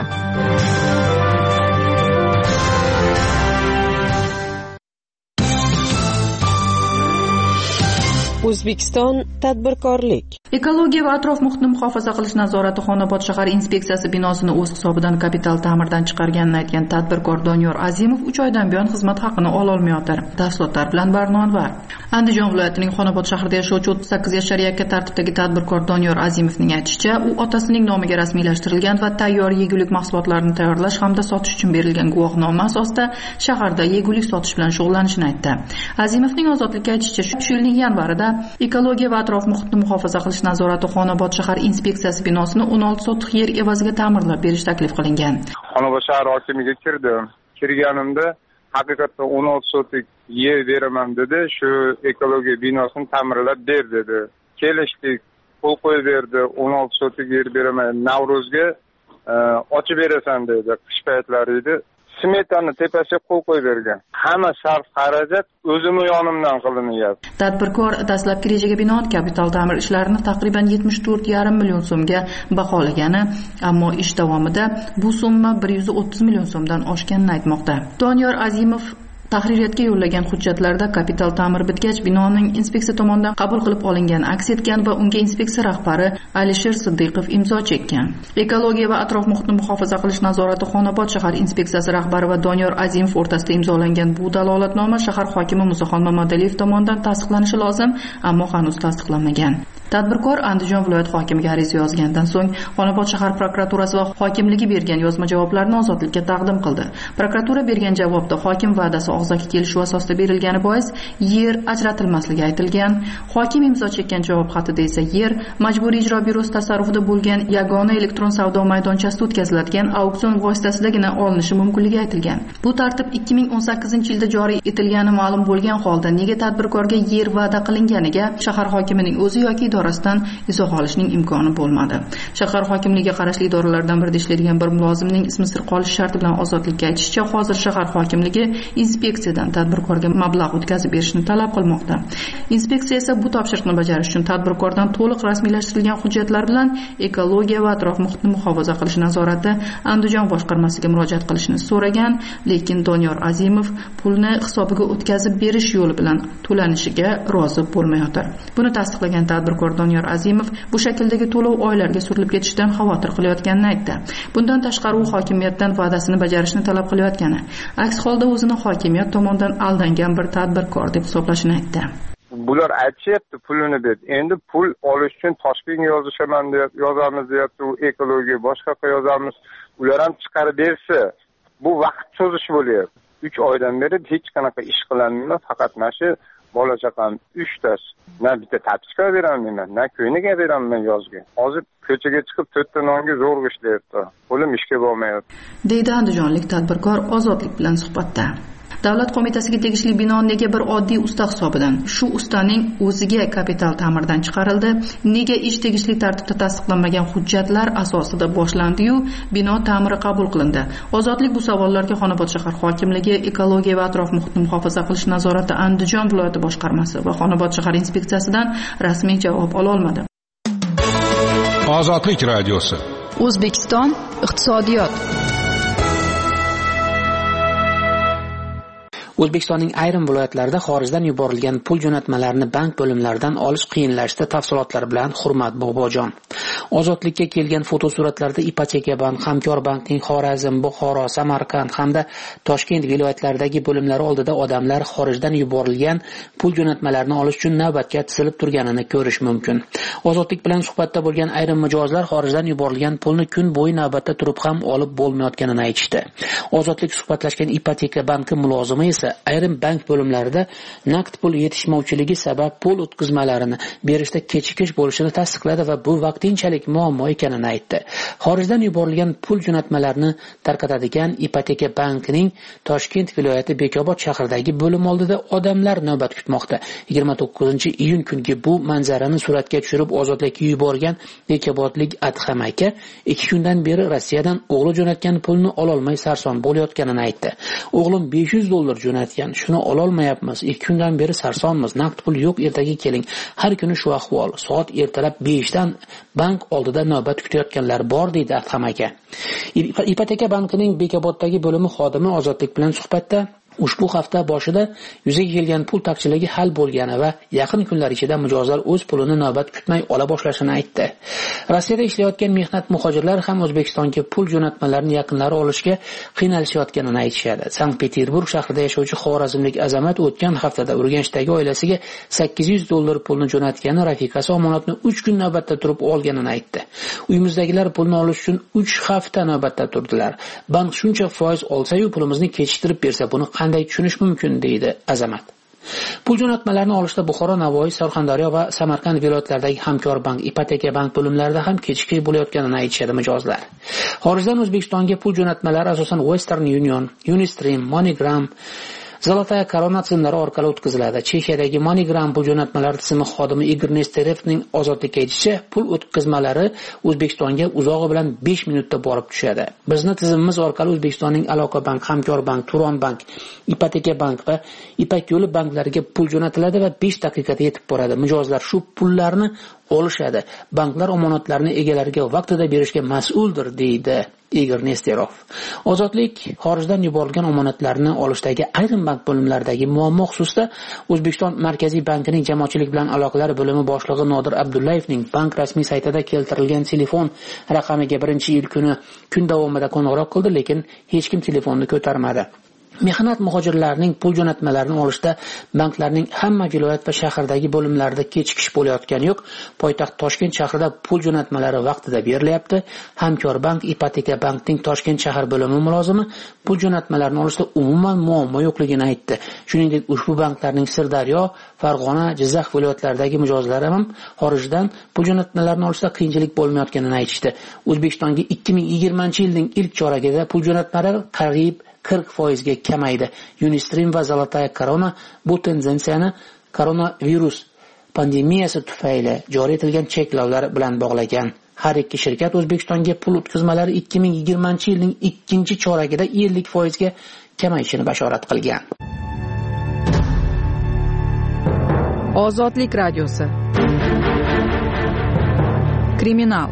O'zbekiston tadbirkorlik. Ekologiya va atrof muhitni muhofaza qilish nazorati Xonobod shahar inspeksiyasi binosini o'z hisobidan kapital ta'mirdan chiqarganini aytgan tadbirkor Doniyor Azimov 3 oydan buyon xizmat haqini ola olmayotir. Tafsilotlar bilan Barno Anvar. Andijon viloyatining Xonobod shahrida yashovchi 38 yoshli yakka tartibdagi tadbirkor Doniyor Azimovning aytishicha, u otasining nomiga rasmiylashtirilgan va tayyor yegulik mahsulotlarini tayyorlash hamda sotish uchun berilgan guvohnoma asosida shaharda yegulik sotish bilan shug'ullanishini aytdi. Azimovning ozodlikka aytishicha, shu yilning yanvarida Ekologiya va atrof muhitni muhofaza qilish nazorati Xonobod shahar inspeksiyasi binosini 16 sotix yer evaziga ta'mirlab berish taklif qilingan. Xonobod shahar hokimiga kirdim. Kirganimda haqiqatda 16 sotix yer beraman dedi. Shu ekologiya binosini ta'mirlab ber dedi. Kelishdik, qo'l qo'yib berdi. 16 sotix yer beraman. Navruzga ochib berasan dedi. Qish paytlari edi. Smetani tepasiga qo'l qo'yib bergan. Hamma sarf xarajat o'zim yonimdan qilinyapti. Tadbirkor dastlabki rejaga binoan kapital ta'mir ishlarini taqriban 74,5 million so'mga baholagani, ammo ish davomida bu summa 130 million so'mdan oshganini aytmoqda. Doniyor Azimov tahririyatga yo'llagan hujjatlarda kapital ta'mir bitgach binoning inspeksiya tomonidan qabul qilib olingan aks etgan va unga inspeksiya rahbari Alisher Siddiqov imzo chekkan. Ekologiya va atrof muhitni muhofaza qilish nazorati Xonobod shahar inspeksiyasi rahbari va Doniyor Azimov o'rtasida imzolangan bu dalolatnoma shahar hokimi Musaxon Mamadaliyev tomonidan tasdiqlanishi lozim, ammo hanuz tasdiqlanmagan. Tadbirkor Andijon viloyat hokimiga ariza yozgandan so'ng Xonobod shahar prokuraturasi va hokimligi bergan yozma javoblarni ozodlikka taqdim qildi. Prokuratura bergan javobda hokim va'dasi og'zaki kelishuv asosida berilgani bois yer ajratilmasligi aytilgan. Hokim imzo chekkan javob xatida esa yer Majburiy ijro byurosi tasarrufida bo'lgan yagona elektron savdo maydonchasida o'tkaziladigan auksion vositasidagina olinishi mumkinligi aytilgan. Bu tartib 2018-yilda joriy etilgani ma'lum bo'lgan holda nega tadbirkorga yer va'da qilinganiga shahar hokimining o'zi yoki idorasidan izoh olishning imkoni bo'lmadi. Shahar hokimligiga qarashli idoralardan birida ishlaydigan bir mulozimning ismi sir qolish sharti bilan ozodlikka aytishicha, hozir shahar hokimligi inspeksiyadan tadbirkorga mablag' o'tkazib berishni talab qilmoqda. Inspeksiya esa bu topshiriqni bajarish uchun tadbirkordan to'liq rasmiylashtirilgan hujjatlar bilan ekologiya va atrof muhitni muhofaza qilish nazorati Andijon boshqarmasiga murojaat qilishni so'ragan, lekin Doniyor Azimov pulni hisobiga o'tkazib berish yo'li bilan to'lanishiga rozi bo'lmayotir. Buni tasdiqlagan tadbirkor Doniyor Azimov bu shakldagi to'lov oylarga surilib ketishidan xavotir qilayotganini aytdi. Bundan tashqari u hokimiyatdan va'dasini bajarishni talab qilayotgani, aks holda o'zini hokimiyat tomonidan aldangan bir tadbirkor deb hisoblashini aytdi. Bular aytishyapti pulini deb. Endi pul olish uchun Toshkentga yozamiz deyapti, u ekologiya boshqa yozamiz. Ular ham chiqarib bersa, bu vaqt cho'zish bo'lyapti. 3 oydan beri hech qanaqa ish qilaman, faqat mana shu bola chaqam 3 tas. Na bitta tapichka beraman, na ko'yniga beraman yozga. Hozir ko'chaga chiqib 4 ta nonga zo'rg'a ishlayapti. Qo'lim ishga bormayapti. Deydi andijonlik tadbirkor ozodlik bilan suhbatda. Davlat qo'mitasiga tegishli bino nega bir oddiy usta hisobidan, shu ustaning o'ziga kapital ta'mirdan chiqarildi, nega ish tegishli tartibda tasdiqlanmagan hujjatlar asosida boshlandi-yu, bino ta'miri qabul qilindi. Ozodlik bu savollarga Xonobod shahar hokimligi, ekologiya va atrof muhitni muhofaza qilish nazorati Andijon viloyati boshqarmasi va Xonobod shahar inspeksiyasidan rasmiy javob ola olmadi. Ozodlik radiosi. O'zbekiston iqtisodiyot. O'zbekistonning ayrim viloyatlarida xorijdan yuborilgan pul jo'natmalarini bank bo'limlaridan olish qiyinlashdi. Tafsilotlar bilan Hurmat Bobojon. Ozodlikka kelgan fotosuratlarda Ipoteka bank, Hamkor bankning Xorazm, Buxoro, Samarqand hamda Toshkent viloyatlaridagi bo'limlari oldida odamlar xorijdan yuborilgan pul jo'natmalarini olish uchun navbatga tizilib turganini ko'rish mumkin. Ozodlik bilan suhbatda bo'lgan ayrim mijozlar xorijdan yuborilgan pulni kun bo'yi navbatda turib ham olib bo'lmayotganini aytishdi. Ozodlik suhbatlashgan Ipoteka banki mulozimi esa ayrim bank bo'limlarida naqd pul yetishmovchiligi sabab pul o'tkazmalarini berishda kechikish bo'lishini tasdiqladi va bu vaqtinchalik muammo ekanini aytdi. Xorijdan yuborilgan pul jo'natmalarini tarqatadigan Ipoteka bankining Toshkent viloyati Bekobod shahridagi bo'lim oldida odamlar navbat kutmoqda. 29-iyun kungi bu manzarani suratga tushirib ozodlikka yuborgan Bekobodlik Adham aka 2 kundan beri Rossiyadan o'g'li jo'natgan pulni ololmay sarson bo'layotganini aytdi. O'g'lim $500 jo'natgan, shuni ololmayapmiz. 2 kundan beri sarsonmiz. Naqd pul yo'q, ertaga keling. Har kuni shu ahvol. Soat ertalab 5 dan bank oldida navbat kutayotganlar bor, deydi Adham aka. Ipoteka bankining Bekoboddagi bo'limi xodimi ozodlik bilan suhbatda ushbu hafta boshida yuzaga kelgan pul taqchilligi hal bo'lgani va yaqin kunlar ichida mijozlar o'z pulini navbat kutmay ola boshlashini aytdi. Rossiyada ishlayotgan mehnat muhojirlar ham O'zbekistonga pul jo'natmalarini yaqinlari olishga qiynalishayotganini aytishadi. Sankt-Peterburg shahrida yashovchi xorazmlik Azamat o'tgan haftada Urganchdagi oilasiga $800 pulni jo'natgani, rafiqasi omonatni 3 kun navbatda turib olganini aytdi. Uyimizdagilar pulni olish uchun 3 hafta navbatda turdilar. Bank shuncha foiz olsa-yu pulimizni kechiktirib bersa, buni qanday tushunish mumkin, deydi Azamat. Pul jo'natmalarini olishda Buxoro, Navoiy, Surxondaryo va Samarqand viloyatlaridagi Hamkor bank, Ipoteka bank bo'limlarida ham kechikish bo'layotganini aytishadi mijozlar. Xorijdan O'zbekistonga pul jo'natmalari asosan Western Union, Unistream, MoneyGram, Zolotaya Korona tizimlari orqali o'tkaziladi. Chexiyadagi MoneyGram pul jo'natmalari tizimi xodimi Igor Nesterevning ozodlikka aytishicha, pul o'tkazmalari O'zbekistonga uzog'i bilan 5 minutda borib tushadi. Bizni tizimimiz orqali O'zbekistonning Aloqa bank, Hamkor bank, Turon bank, Ipoteka bank va Ipak yo'li banklariga pul jo'natiladi va 5 daqiqada yetib boradi. Mijozlar shu pullarni olishadi. Banklar omonatlarni egalariga vaqtida berishga mas'uldir, deydi Igor Nesterov. Ozodlik xorijdan yuborilgan omonatlarni olishdagi ayrim bank bo'limlaridagi muammo xususida O'zbekiston Markaziy bankining jamoatchilik bilan aloqalar bo'limi boshlig'i Nodir Abdullayevning bank rasmiy saytida keltirilgan telefon raqamiga 1-iyul kuni kun davomida qo'ng'iroq qildi, lekin hech kim telefonni ko'tarmadi. Mehnat muhojirlarining pul jo'natmalarini olishda banklarning hamma viloyat va shahardagi bo'limlarida kechikish bo'layotgani yo'q. Poytaxt Toshkent shahrida pul jo'natmalari vaqtida berilyapti. Hamkorbank Ipoteka bankning Toshkent shahar bo'limi mulozimi pul jo'natmalarini olishda umuman muammo yo'qligini aytdi. Shuningdek, ushbu banklarning Sirdaryo, Farg'ona, Jizzax viloyatlaridagi mijozlari ham xorijdan pul jo'natmalarini olishda qiyinchilik bo'lmayotganini aytishdi. O'zbekistonga 2020-yilning ilk choragida pul jo'natmalari qariyb 40% ga kamaydi. Unistream va Zolotaya Korona bu tendensiyani koronavirus pandemiyasi tufayli joriy etilgan cheklovlar bilan bog'lagan. Har ikki shirkat O'zbekistonga pul o'tkazmalari 2020-yilning ikkinchi choragida 50% ga kamayishini bashorat qilgan. Ozodlik radiosi. Kriminal.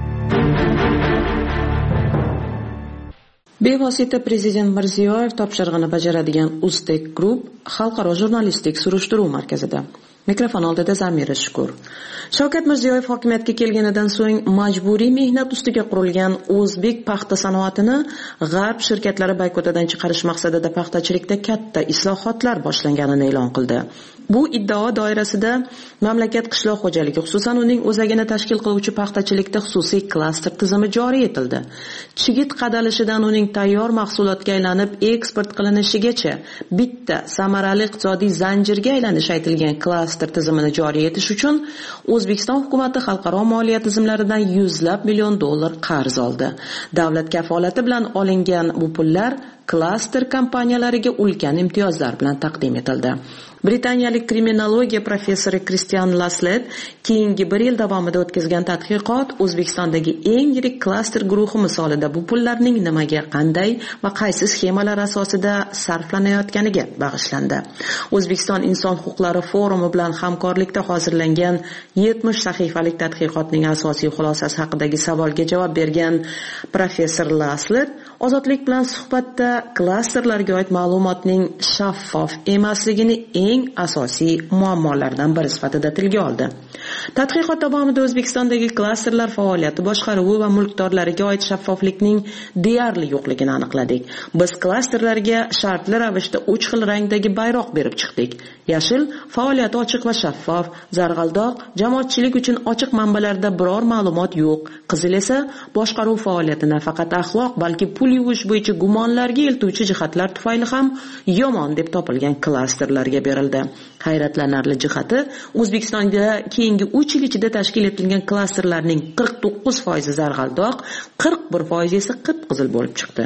Bevosita Prezident Mirziyoyev topshirig'ini bajaradigan Uztec Group xalqaro jurnalistik surishtiruv markazida. Mikrofon oldida Zamira Shukur. Shavkat Mirziyoyev hokimiyatga kelganidan so'ng majburiy mehnat ustiga qurilgan o'zbek paxta sanoatini g'arb shirkatlari boykotidan chiqarish maqsadida paxtachilikda katta islohotlar boshlanganini e'lon qildi. Bu iddao doirasida mamlakat qishloq xo'jaligi, xususan uning o'zagini tashkil qiluvchi paxtachilikda xususiy klaster tizimi joriy etildi. Chigit qadalishidan uning tayyor mahsulotga aylanib eksport qilinishigacha bitta samarali iqtisodiy zanjirga aylanish aytilgan klaster tizimini joriy etish uchun O'zbekiston hukumati xalqaro moliya tizimlaridan yuzlab million dollar qarz oldi. Davlat kafolati bilan olingan bu pullar klaster kompaniyalariga ulkan imtiyozlar bilan taqdim etildi. Britaniyalik kriminologiya professori Christian Laslet keyingi 1 yil davomida o'tkazgan tadqiqot O'zbekistondagi eng yirik klaster guruhi misolida bu pullarning nimaga, qanday va qaysi sxemalar asosida sarflanayotganiga bag'ishlandi. O'zbekiston Inson huquqlari forumi bilan hamkorlikda hozirlangan 70 sahifalik tadqiqotning asosiy xulosasi haqidagi savolga javob bergan professor Laslet Ozodlik bilan suhbatda klasterlarga oid ma'lumotning shaffof emasligini eng asosiy muammolardan biri sifatida tilga oldi. Tadqiqot davomida O'zbekistondagi klasterlar faoliyati boshqaruvi va mulkdorlariga oid shaffoflikning deyarli yo'qligini aniqladik. Biz klasterlarga shartli ravishda 3 xil rangdagi bayroq berib chiqdik. Yashil faoliyati ochiq va shaffof, zarg'aldoq jamoatchilik uchun ochiq manbalarda biror ma'lumot yo'q. Qizil esa boshqaruv faoliyatini faqat axloq, balki pul yuvish bo'yicha gumonlarga eltuvchi jihatlar tufayli ham yomon deb topilgan klasterlarga berildi. Hayratlanarli jihati, O'zbekistonda keyingi 3 yil ichida tashkil etilgan klasterlarning 49% zarg'aldoq, 41% esa qip-qizil bo'lib chiqdi.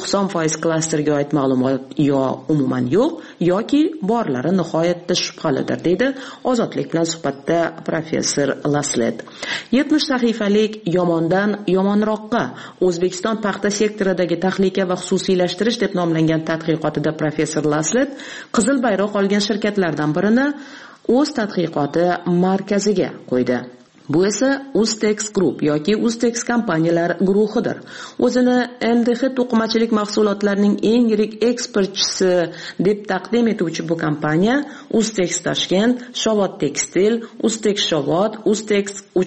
90% klasterga oid ma'lumot yo umuman yo'q yoki borlari nihoyatda shubhalidir, deydi Ozodlik bilan suhbatda professor Laslet. 70 sahifalik yomondan yomonroqqa O'zbekiston paxta sektoridagi tahlika va xususiylashtirish deb nomlangan tadqiqotida professor Laslet qizil bayroq olgan shirkatlardan birini o'z tadqiqoti markaziga qo'ydi. Bu esa Uztex Group yoki Uztex kompaniyalar guruhidir. O'zini MDH to'qimachilik mahsulotlarining eng yirik eksportchisi deb taqdim etuvchi bu kompaniya Uztex Toshkent, Shovot Tekstil, Uztex Shovot, Uztex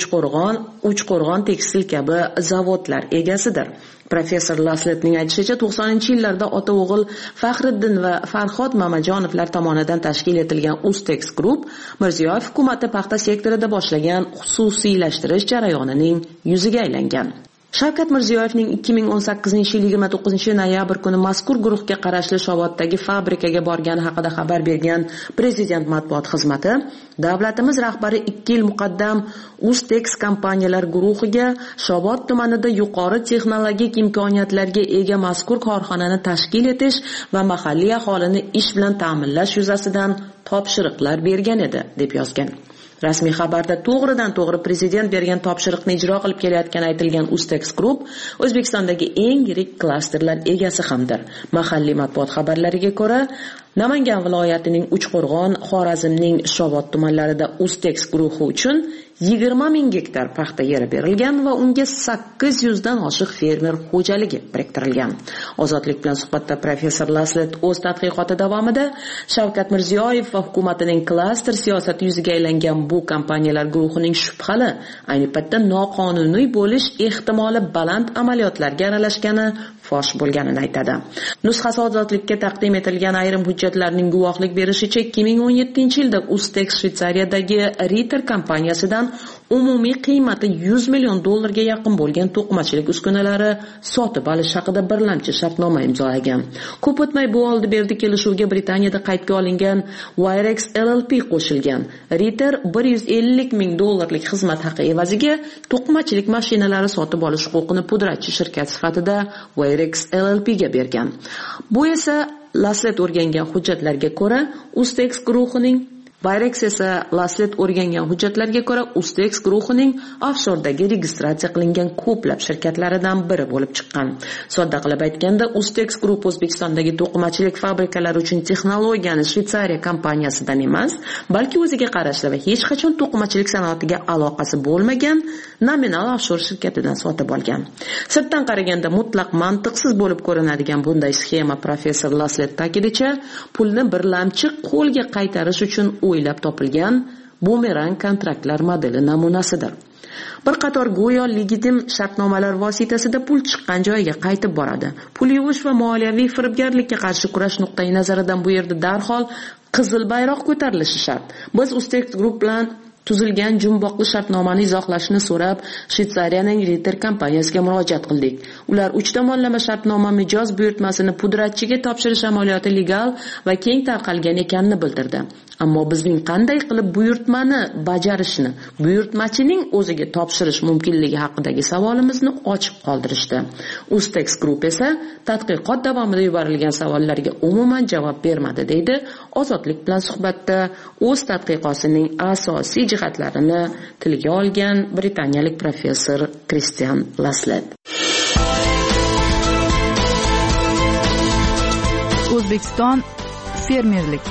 Uchqo'rg'on Tekstil kabi zavodlar egasidir. Professor Lasletning aytishicha, 90-yillarda ota-o'g'il Faxriddin va Farhod Mamajonovlar tomonidan tashkil etilgan Uztex Group Mirziyoyev hukumati paxta sektorida boshlagan xususiylashtirish jarayonining yuziga aylangan. Shavkat Mirziyoyevning 2018-yil 29-noyabr kuni mazkur guruhga qarashli Shovoddagi fabrikaga borgani haqida xabar bergan Prezident matbuot xizmati, davlatimiz rahbari 2 yil muqaddam Uztex kompaniyalar guruhiga Shovot tumanida yuqori texnologik imkoniyatlarga ega mazkur korxonani tashkil etish va mahalliy aholini ish bilan ta'minlash yuzasidan topshiriqlar bergan edi, deb yozgan. Rasmiy xabarda to'g'ridan-to'g'ri prezident bergan topshiriqni ijro qilib kelayotgani aytilgan Uztex Group O'zbekistondagi eng yirik klasterlar egasi hamdir. Mahalliy matbuot xabarlariga ko'ra, Namangan viloyatining Uchqo'rg'on, Xorazmning Shovot tumanlarida Uztex guruhi uchun 20 ming gektar paxta yeri berilgan va unga 800 dan oshiq fermer xo'jaligi biriktirilgan. Ozodlik bilan suhbatda professor Laslet o'z tadqiqoti davomida Shavkat Mirziyoyev va hukumatining klaster siyosati yuziga aylangan bu kompaniyalar guruhining shubhali, ayni paytda noqonuniy bo'lish ehtimoli baland amaliyotlarga aralashgani fosh bo'lganini aytadi. Nusxasi ozodlikka taqdim etilgan ayrim hujjatlarning guvohlik berishicha 2017-yilda Ustex Shvetsariyadagi Ritter kompaniyasidan umumiy qiymati 100 million dollarga yaqin bo'lgan to'qimachilik uskunalari sotib olish haqida birlamchi shartnoma imzolagan. Ko'p o'tmay bu oldi-berdi kelishuvga Britaniyada qaydga olingan Wirex LLP qo'shilgan. Ritter 150 ming dollarlik xizmat haqi evaziga to'qimachilik mashinalari sotib olish huquqini pudratchi shirkat sifatida Wirex LLP ga bergan. Bu esa Laslet o'rgangan hujjatlarga ko'ra Ustex guruhining Ustex guruhining offshordagi registratsiya qilingan ko'plab shirkatlaridan biri bo'lib chiqqan. Sodda qilib aytganda, Ustex Group O'zbekistondagi to'qimachilik fabrikalari uchun texnologiyani Shvetsariya kompaniyasidan emas, balki o'ziga qarashli va hech qachon to'qimachilik sanoatiga aloqasi bo'lmagan nominal offshore shirkatidan sotib olgan. Sirtdan qaraganda mutlaq mantiqsiz bo'lib ko'rinadigan bunday sxema professor Laslet ta'kidicha, pulni birlamchi qo'lga qaytarish uchun o'ylab topilgan bumerang kontraktlar modeli namunasidir. Bir qator go'yo legitim shartnomalar vositasida pul chiqqan joyiga qaytib boradi. Pul yuvish va moliyaviy firibgarlikka qarshi kurash nuqtai nazaridan bu yerda darhol qizil bayroq ko'tarilishi shart. Biz Ustex Group bilan tuzilgan jumboqli shartnomani izohlashni so'rab Shvetsariyaning Ritter kompaniyasiga murojaat qildik. Ular 3 tomonlama shartnoma mijoz buyurtmasini pudratchiga topshirish amaliyoti legal va keng tarqalgan ekanini bildirdi. Ammo bizning qanday qilib buyurtmani bajarishni, buyurtmachining o'ziga topshirish mumkinligi haqidagi savolimizni ochiq qoldirishdi. Ustex Group esa tadqiqot davomida yuborilgan savollarga umuman javob bermadi, deydi Ozodlik bilan suhbatda o'z tadqiqotining asosiy jihatlarini tilga olgan britaniyalik professor Christian Laslet. O'zbekiston fermerlik.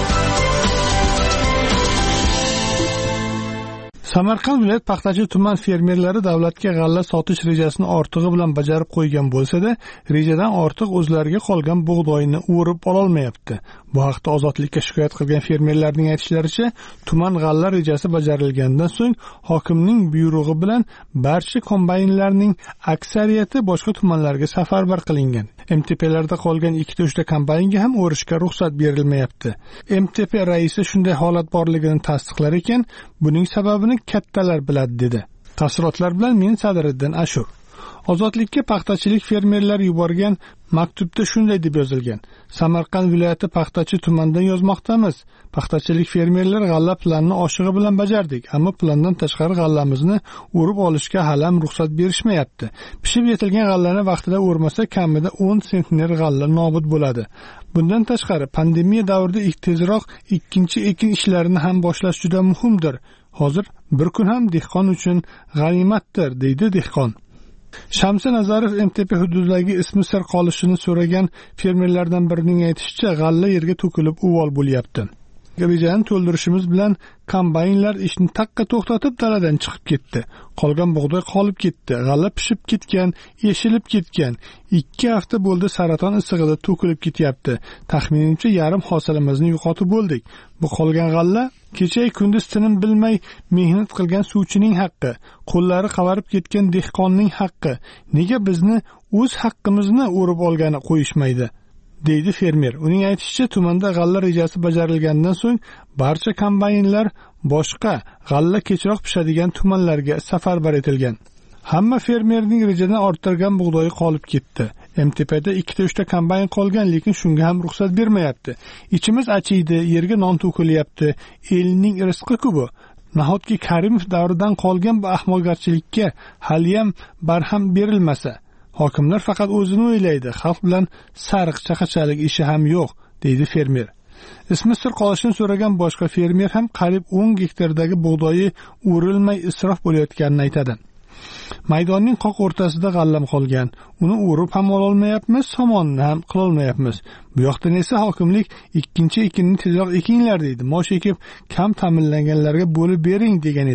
Samarqand viloyat paxtachi tuman fermerlari davlatga g'alla sotish rejasini ortig'i bilan bajarib qo'ygan bo'lsa-da, rejadan ortiq o'zlariga qolgan bug'doyni o'rib ololmayapti. Bu haqda Ozodlikka shikoyat qilgan fermerlarning aytishlaricha, tuman g'alla rejasi bajarilgandan so'ng hokimning buyrug'i bilan barcha kombaynlarning aksariyati boshqa tumanlarga safarbar qilingan. MTPlarda qolgan 2-3 kombaynga ham o'rishga ruxsat berilmayapti. MTP raisi shunday holat borligini tasdiqlar ekan, buning sababini kattalar biladi, dedi. Tafsilotlar bilan men Sadiriddin Ashur. Ozodlikka paxtachilik fermerlari yuborgan maktubda shunday deb yozilgan: Samarqand viloyati paxtachi tumandan yozmoqdamiz. Paxtachilik fermerlar g'alla planini oshig'i bilan bajardik, ammo plandan tashqari g'allamizni o'rib olishga hali ham ruxsat berishmayapti. Pishib yetilgan g'allani vaqtida o'rmasa kamida 10 sentner g'alla nobud bo'ladi. Bundan tashqari pandemiya davrida tezroq ikkinchi ekin ishlarini ham boshlash juda muhimdir. Hozir bir kun ham dehqon uchun g'animatdir, deydi dehqon. Shamsi Nazarov MTP hududidagi ismi sir qolishini so'ragan fermerlardan birining aytishicha, g'alla yerga to'kilib uvol bo'lyapti. Rejani to'ldirishimiz bilan kombaynlar ishni taqqa to'xtatib daladan chiqib ketdi. Qolgan bug'doy qolib ketdi. G'alla pishib ketgan, yeshilib ketgan. 2 hafta bo'ldi saraton issig'ida to'kilib ketyapti. Taxminimcha yarim hosilimizni yo'qotib bo'ldik. Bu qolgan g'alla kecha kunduz tinim bilmay mehnat qilgan suvchining haqqi, qo'llari qavarib ketgan dehqonning haqqi. Nega bizni o'z haqqimizni o'rib olgani qo'yishmaydi, deydi fermer. Uning aytishicha, tumanda g'alla rejasi bajarilgandan so'ng barcha kombaynlar boshqa g'alla kechroq pishadigan tumanlarga safarbar etilgan. Hamma fermerning rejadan orttirgan bug'doyi qolib ketdi. MTPda 2-3 kombayn qolgan, lekin shunga ham ruxsat bermayapti. Ichimiz achiydi, yerga non to'kilyapti. Elning rizqi-ku bu. Nahotki Karimov davridan qolgan bu ahmoqgarchilikka haliyam barham berilmasa, hokimlar faqat o'zini o'ylaydi, xalq bilan sariq chaqachalik ishi ham yo'q, deydi fermer. Ismi sir qolishini so'ragan boshqa fermer ham qariyb 10 gektardagi bug'doyi o'rilmay isrof bo'layotganini aytadi. Maydonning qoq o'rtasida g'allam qolgan. Uni o'rib ham ololmayapmiz, somonni ham qilolmayapmiz. Bu yoqdan esa hokimlik ikkinchi ekinni tezroq ekinglar deydi. Mosh ekib kam ta'minlanganlarga bo'lib bering degan edi.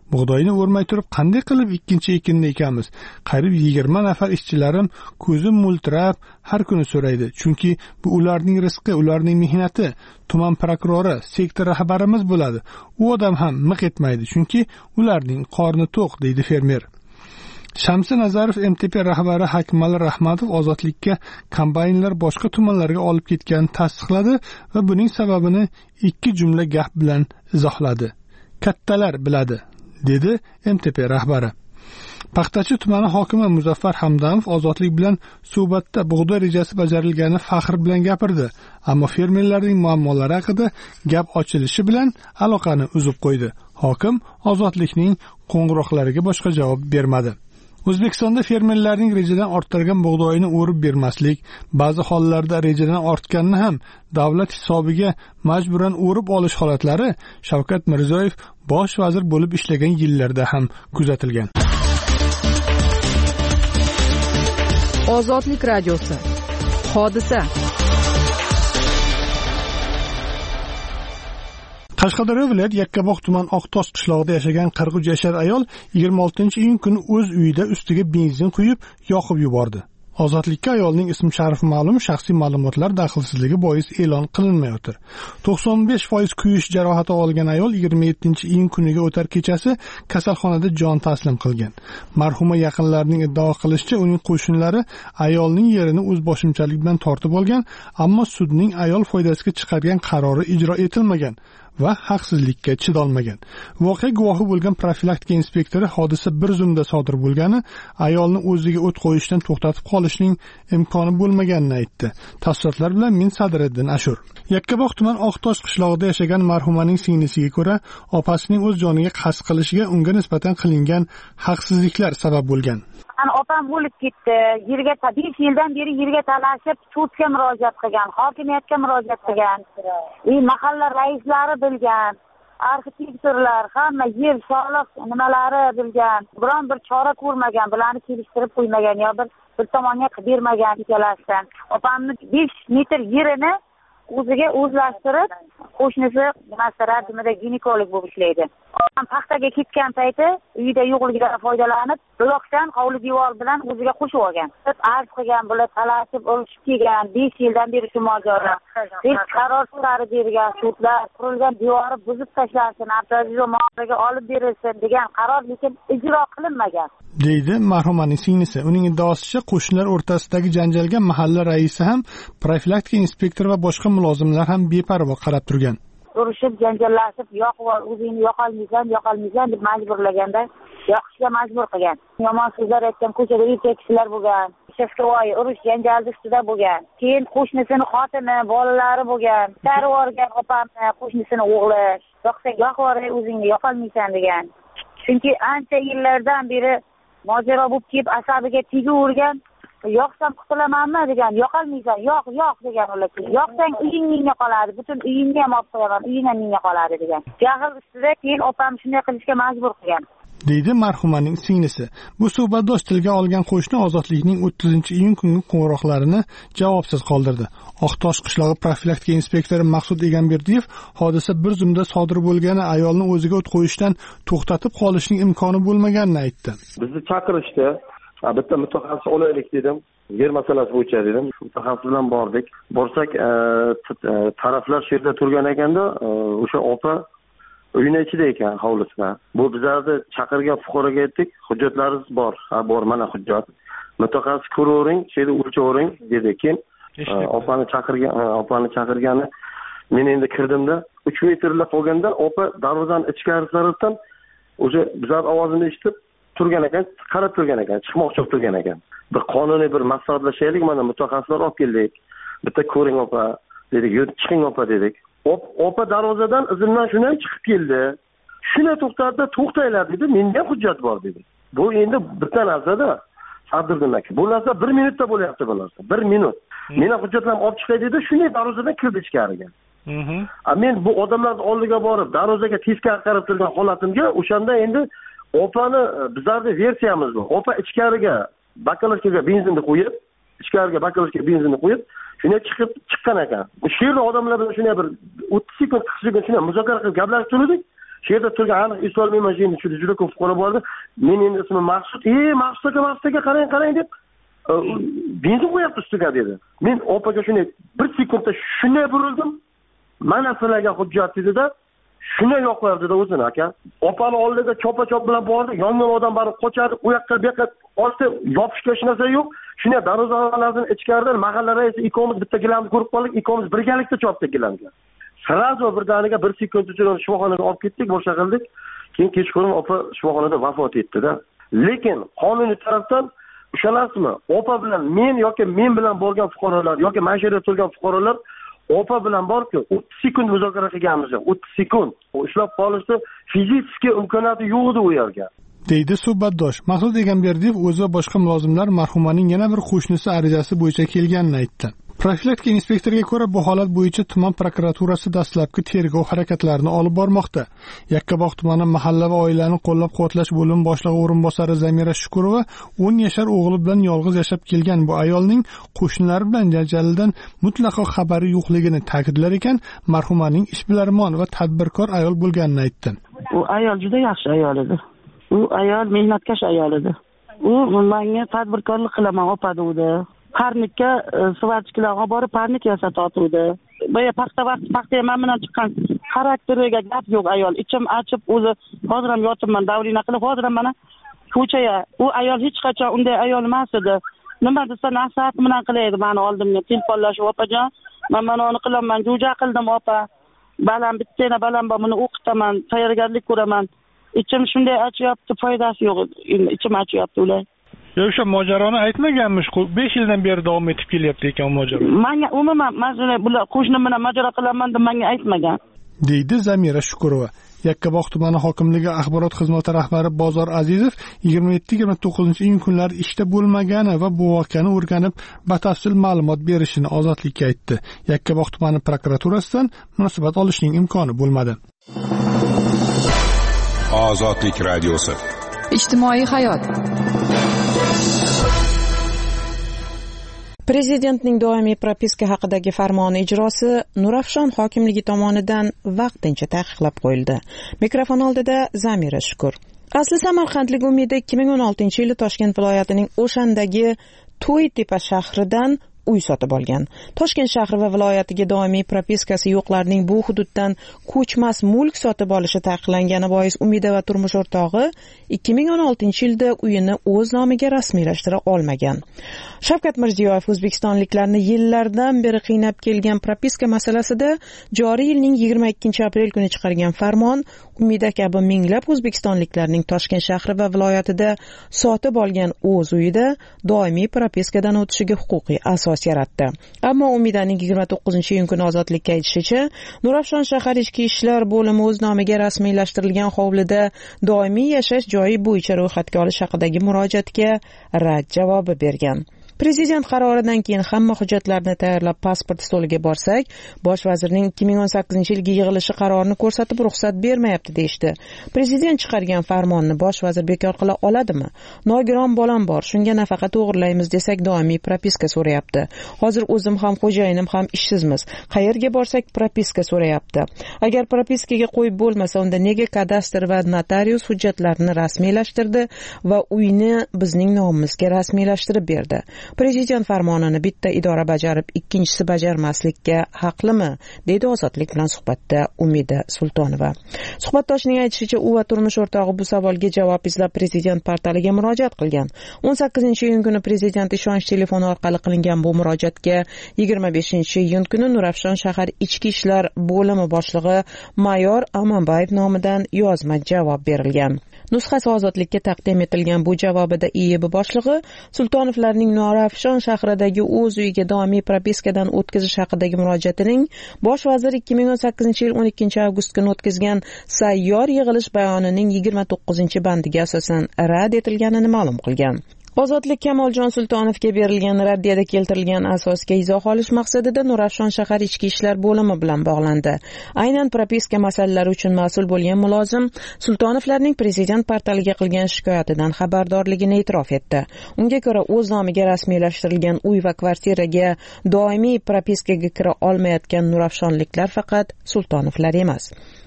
bug'doyni o'rmay turib qanday qilib ikkinchi ekinni ekamiz? Qariyb 20 nafar ishchilarim ko'zim mo'ltirab har kuni so'raydi, chunki bu ularning rizqi, ularning mehnati. Tuman prokurori, sektor rahbarimiz bo'ladi. U odam ham miq etmaydi, chunki ularning qorni to'q, deydi fermer. Shamsi Nazarov MTP rahbari Hakmal Rahmatov ozodlikka kombaynlar boshqa tumanlarga olib ketganini tasdiqladi va buning sababini ikki jumla gap bilan izohladi. Kattalar biladi, dedi MTP rahbari. Paxtachi tumani hokimi Muzaffar Hamdamov ozodlik bilan suhbatda bug'doy rejasi bajarilgani faxr bilan gapirdi, ammo fermerlarning muammolari haqida gap ochilishi bilan aloqani uzib qo'ydi. Hokim ozodlikning qo'ng'iroqlariga boshqa javob bermadi. O'zbekistonda fermerlarning rejadan orttirgan bug'doyini o'rib bermaslik, ba'zi hollarda rejadan ortganini ham davlat hisobiga majburan o'rib olish holatlari Shavkat Mirziyoyev bosh vazir bo'lib ishlagan yillarda ham kuzatilgan. Ozodlik radiosi. Hodisa. Qashqadaryo viloyat Yakkabog' tuman Oqtosh qishlog'ida yashagan 43 yashar ayol 26-iyun kuni o'z uyida ustiga benzin quyib, yoqib yubordi. Ozodlikka ayolning ism-sharifi ma'lum, shaxsiy ma'lumotlar daxlsizligi bois e'lon qilinmayotir. 95% kuyish jarohati olgan ayol 27-iyun kuniga o'tar kechasi kasalxonada jon taslim qilgan. Marhuma yaqinlarining iddao qilishicha, uning qo'shnilari ayolning yerini o'zboshimchalik bilan tortib olgan, ammo sudning ayol foydasiga chiqargan qarori ijro etilmagan va haqsizlikka chidolmagan. Voqea guvohi bo'lgan profilaktika inspektori hodisa bir zumda sodir bo'lgani, ayolni o'ziga o't qo'yishdan to'xtatib qolishning imkoni bo'lmaganini aytdi. Tafsilotlar bilan men Sadriddin Ashur. Yakkabog' tuman Oqtosh qishlog'ida yashagan marhumaning singlisiga ko'ra, opasining o'z joniga qasd qilishiga unga nisbatan qilingan haqsizliklar sabab bo'lgan. Opam bo'lib ketdi. 5 yildan beri yerga talashib, sudga murojaat qilgan, hokimiyatga murojaat qilgan. Mahalla raislari bilgan, arxitektorlar, hamma yer soliq nimalari bilgan. Biron bir chora ko'rmagan, bularni kelishtirib qo'ymagan yo bir tomonga qilib bermagan ikkalasidan. Opamni 5 metr yerini o'ziga o'zlashtirib, qo'shnisi maslahatida ginekolog bo'lib ishlaydi. Opam paxtaga ketgan payti uyida yo'qligidan foydalanib, blokdan hovli devor bilan o'ziga qo'shib olgan. Arz qilgan, bular talashib olishib kelgan, 5 yildan beri shu mojaro. Hech qaror chiqarib bergan sudlar, qurilgan devori buzib tashlansin, avtomobil muomalaga olib berilsin degan qaror lekin ijro qilinmagan, deydi marhumaning singlisi. Uning iddaosicha, qo'shnilar o'rtasidagi janjalga mahalla raisi ham, profilaktika inspektori va boshqa mulozimlar ham beparvo qarab turgan. Urushib, janjallashib, o'zingni yoqolmaysan deb majburlaganda yoqishga majbur qilgan. Yomon so'zlar aytgan, ko'chada erkaklar bo'lgan, shafqavoy urush janjalda ustida bo'lgan. Keyin qo'shnisini xotini, bolalari bo'lgan. Tarvorgan opamni, qo'shnisini o'g'li, yoqsang yoqvoray, o'zingni yoqolmaysan degan. Chunki ancha yillardan beri mojaro bo'lib kelib, asabiga tegavergan. Yoqsam qutulamanmi degan, yoqolmaysan, yoq degan ular. Yoqsang uying menga qoladi, butun uyingni ham olib qo'yaman, uying ham menga qoladi degan. Jahl ustida keyin opam shunday qilishga majbur qilgan, deydi marhumaning singlisi. Bu suhbatdosh tilga olgan qo'shni ozodlikning 30-iyun kungi qo'ng'iroqlarini javobsiz qoldirdi. Oqtosh qishlog'i profilaktika inspektori Maqsud Egamberdiyev hodisa bir zumda sodir bo'lgani, ayolni o'ziga o't qo'yishdan to'xtatib qolishning imkoni bo'lmaganini aytdi. Bizni chaqirishdi. Bitta mutaxassis olaylik dedim. Yer masalasi bo'yicha dedim. Mutaxassis bilan bordik. Borsak, taraflar shu yerda turgan ekanda, o'sha opa uyning ichida ekan, hovlisida. Bu bizlarni chaqirgan fuqaroga aytdik, hujjatlaringiz bor. Ha, bor, mana hujjat. Mutaxassis ko'ravering, şeyda o'lchavering dedi. Keyin opani chaqirgani men endi kirdimda 3 metrlab qolganda opa darvozaning ichkari tarafdan o'sha bizlar ovozini eshitib turgan ekan, qarab turgan ekan, chiqmoqchi bo'lib turgan ekan. Bir qonuniy bir maslahatlashaylik, mana mutaxassislar olib keldik. Bitta ko'ring opa dedik, chiqing opa dedik. Opa darvozadan izimdan shunday chiqib keldi. Shuni to'xtanglar dedi. Menda hujjat bor dedi. Bu endi bitta narsada Sadriddin aka. Bu narsa 1 minutda bo'lyapti bu narsa. 1 minut. Meni hujjatlarimni olib chiqay dedi, shunday darvozadan kirdi ichkariga. Men bu odamlarning oldiga borib, darvozaga teskari qarab turgan holatimga o'shanda endi opani bizlarning versiyamiz bu. Opa ichkariga bakalovkaga benzinni qo'yib, shunday chiqqan ekan. Shu yerda odamlar bilan shunday bir 30 sekund, 40 sekund shunday muzokara qilib gaplashib turdik. shu yerda turgan aniq eslolmayman, juda ko'p fuqaro bordi. Men endi ismim Maqsud. Maqsud aka qarang deb benzin qo'yapti ustiga dedi. Men opaga shunday bir sekundda shunday burildim. Mana sizlarga hujjat dedida, shunday yoqlardi o'zini aka. Opani oldida chopa-chop bilan bordi, yongan odam bari qochadi, u yoqqa bu yoqqa olsa yopishga hech narsa yo'q. Shunday darvozalarni ichkaridan mahalla raisi ikkovimiz bitta gilamni ko'rib qoldik, ikkovimiz birgalikda chopdik gilamga. Srazo birdaniga 1 sekund ichida shifoxonaga olib ketdik, boshqa qildik. Keyin kechqurun opa shifoxonada vafot etdi-da. Lekin qonuniy tarafdan ishonasizmi? Opa bilan men yoki men bilan bo'lgan fuqarolar yoki mana shu yerda turgan fuqarolar opa bilan borku 30 sekund muzokara qilganmiz. 30 sekund. Ushlab qolishni fizik imkoniyati yo'q edi u yerga. deydi suhbatdosh. Maqsud Egamberdiyev o'zi va boshqa mulozimlar marhumaning yana bir qo'shnisi arizasi bo'yicha kelganini aytdi. Profilaktika inspektoriga ko'ra bu holat bo'yicha tuman prokuraturasi dastlabki tergov harakatlarini olib bormoqda. Yakkabog' tumani mahalla va oilani qo'llab-quvvatlash bo'limi boshlig'i o'rinbosari Zamira Shukurova 10 yashar o'g'li bilan yolg'iz yashab kelgan bu ayolning qo'shnilari bilan janjaldan mutlaqo xabari yo'qligini ta'kidlar ekan, marhumaning ishbilarmon va tadbirkor ayol bo'lganini aytdi. U ayol juda yaxshi ayol edi. U ayol mehnatkash ayol edi. U menga tadbirkorlik qilaman opa dedi. Parnikka suvachkilarga borib parnik yasatotdi. Boya paxta ham bilan chiqqan xarakteriga gap yo'q ayol. Ichim achib o'zi hozir ham yotibman davrina qilib, hozir ham mana ko'chaya. U ayol hech qachon unday ayol emas edi. Nima desa nasihat bilan qilaydi meni oldimga telefonlashib, opajon, men mana uni qilaman, jo'ja qildim opa. Balam bittana balam bor, buni o'qitaman, tayyorgarlik ko'raman. Ichim shunday achyapti, foydasi yo'q. Ichim achyapti ular. O'sha mojaroni aytmaganmish, 5 yildan beri davom etib kelyapti ekan mojaro. Menga umuman mazuni bular qo'shnim bilan mojaro qilaman deb menga aytmagan. deydi Zamira Shukurova. Yakkabog' tumani hokimligi axborot xizmati rahbari Bozor Azizov 27-29 kunlar ishda bo'lmagani va bu voqeani o'rganib, batafsil ma'lumot berishini Ozodlikka aytdi. Yakkabog' tumani prokuraturasidan munosabat olishning imkoni bo'lmadi. Ozodlik radiosi. Ijtimoiy hayot. Prezidentning doimiy propiska haqidagi farmoni ijrosi Nurafshon hokimligi tomonidan vaqtincha taqiqlab qo'yildi. Mikrofon oldida Zamira Shukur. Asli samarqandlik Umida 2016-yili Toshkent viloyatining O'shandagi To'ytepa shahridan uy sotib olgan. Toshkent shahri va viloyatiga doimiy propiskasi yo'qlarning bu hududdan ko'chmas mulk sotib olishi taqiqlangani bois Umida va turmush o'rtog'i 2016-yilda uyini o'z nomiga rasmiylashtira olmagan. Shavkat Mirziyoyev o'zbekistonliklarni yillardan beri qiynab kelgan propiska masalasida joriy yilning 22-aprel kuni chiqargan farmon Umida kabi minglab o'zbekistonliklarning Toshkent shahri va viloyatida sotib olgan o'z uyida doimiy propiskadan o'tishiga huquqiy asos yaratdi. Ammo Umidaning 29-iyun kuni Ozodlikka aytishicha, Nurafshon shahar ichki ishlar bo'limi o'z nomiga rasmiylashtirilgan hovlida doimiy yashash joyi bo'yicha ro'yxatga olish haqidagi murojaatga rad javobi bergan. Prezident qaroridan keyin hamma hujjatlarni tayyorlab pasport stoliga borsak, bosh vazirning 2018-yilgi yig'ilishi qarorini ko'rsatib ruxsat bermayapti deyshti. Prezident chiqargan farmonni bosh vazir bekor qila oladimi? Nogiron bolam bor, shunga nafaqa to'g'irlaymiz desak doimiy propiska so'rayapti. Hozir o'zim ham xo'jayinim ham ishsizmiz. Qayerga borsak propiska so'rayapti. Agar propiskaga qo'yib bo'lmasa, unda nega kadastr va notarius hujjatlarini rasmiylashtirdi va uyni bizning nomimizga rasmiylashtirib berdi? Prezident farmonini bitta idora bajarib, ikkinchisi bajarmaslikka haqlimi? Deydi Ozodlik bilan suhbatda Umida Sultonova. Suhbatdoshining aytishicha, u va turmush o'rtog'i bu savolga javob izlab prezident portaliga murojaat qilgan. 18-iyun kuni prezident ishonch telefoni orqali qilingan bu murojaatga 25-iyun kuni Nurafshon shahar ichki ishlar bo'limi boshlig'i Mayor Amanbayev nomidan yozma javob berilgan. Nusxasi Ozodlikka taqdim etilgan bu javobida IIB boshlig'i Sultonovlarning Nurafshon shahridagi o'z uyiga doimiy propiskadan o'tkazish haqidagi murojaatining bosh vazir 2018-yil 12-avgust kuni o'tkazgan sayyor yig'ilish bayonining 29-bandiga asosan rad etilganini ma'lum qilgan. Ozodlik Kamoljon Sultonovga berilgan raddiyada keltirilgan asosga izoh olish maqsadida Nurafshon shahar ichki ishlar bo'limi bilan bog'landi. Aynan propiska masalalari uchun mas'ul bo'lgan mulozim Sultonovlarning prezident portaliga qilgan shikoyatidan xabardorligini e'tirof etdi. Unga ko'ra, o'z nomiga rasmiylashtirilgan uy va kvartiraga doimiy propiskaga kira olmayotgan Nurafshonliklar faqat Sultonovlar emas.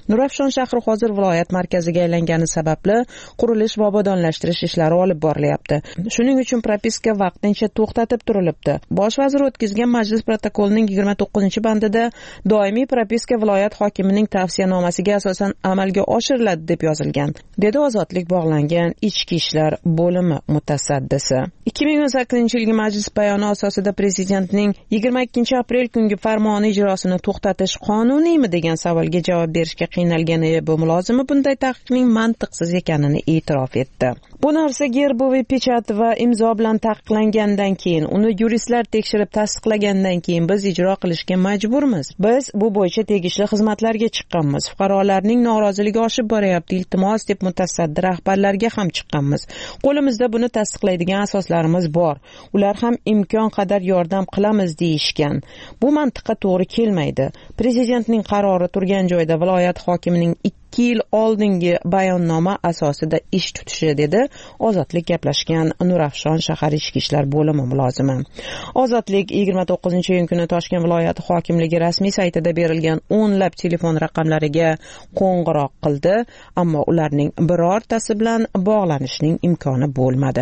Nurafshon shahri hozir viloyat markaziga aylangani sababli qurilish va obodonlashtirish ishlari olib borilyapti. Shuning uchun propiska vaqtincha to'xtatib turilibdi. Bosh vazir o'tkazgan majlis protokolining 29-bandida doimiy propiska viloyat hokimining tavsiyanomasiga asosan amalga oshiriladi deb yozilgan, dedi Ozodlik bog'langan ichki ishlar bo'limi mutasaddisi. 2018-yilgi majlis bayoni asosida prezidentning 22-aprel kungi farmoni ijrosini to'xtatish qonuniymi degan savolga javob berishga qiynalgan bu mulozimi bunday taqiqning mantiqsiz ekanini e'tirof etdi. Bu narsa gerboviy pechat va imzo bilan taqiqlangandan keyin, uni yuristlar tekshirib tasdiqlagandan keyin biz ijro qilishga majburmiz. Biz bu bo'yicha tegishli xizmatlarga chiqqanmiz. Fuqarolarning noroziligi oshib boryapti, iltimos deb mutasaddi rahbarlarga ham chiqqanmiz. Qo'limizda buni tasdiqlaydigan asoslarimiz bor. Ular ham imkon qadar yordam qilamiz deyishgan. Bu mantiqqa to'g'ri kelmaydi. Prezidentning qarori turgan joyda viloyat hokimining 2 yil oldingi bayonnoma asosida ish tutishi, dedi Ozodlik gaplashgan Nurafshon shahar ichki ishlar bo'limi mulozimi. Ozodlik 29-iyun kuni Toshkent viloyati hokimligi rasmiy saytida berilgan o'nlab telefon raqamlariga qo'ng'iroq qildi, ammo ularning birortasi bilan bog'lanishning imkoni bo'lmadi.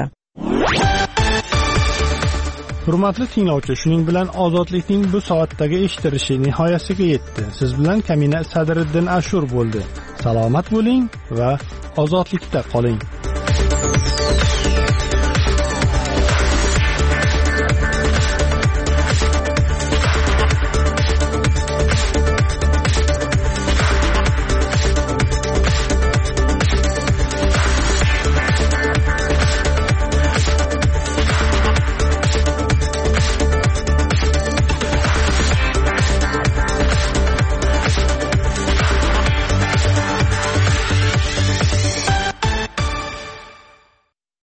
Hurmatli tinglovchi, shuning bilan Ozodlikning bu soatdagi eshitilishi nihoyasiga yetdi. Siz bilan Kamina Sadriddin Ashur bo'ldi. Salomat bo'ling va ozodlikda qoling.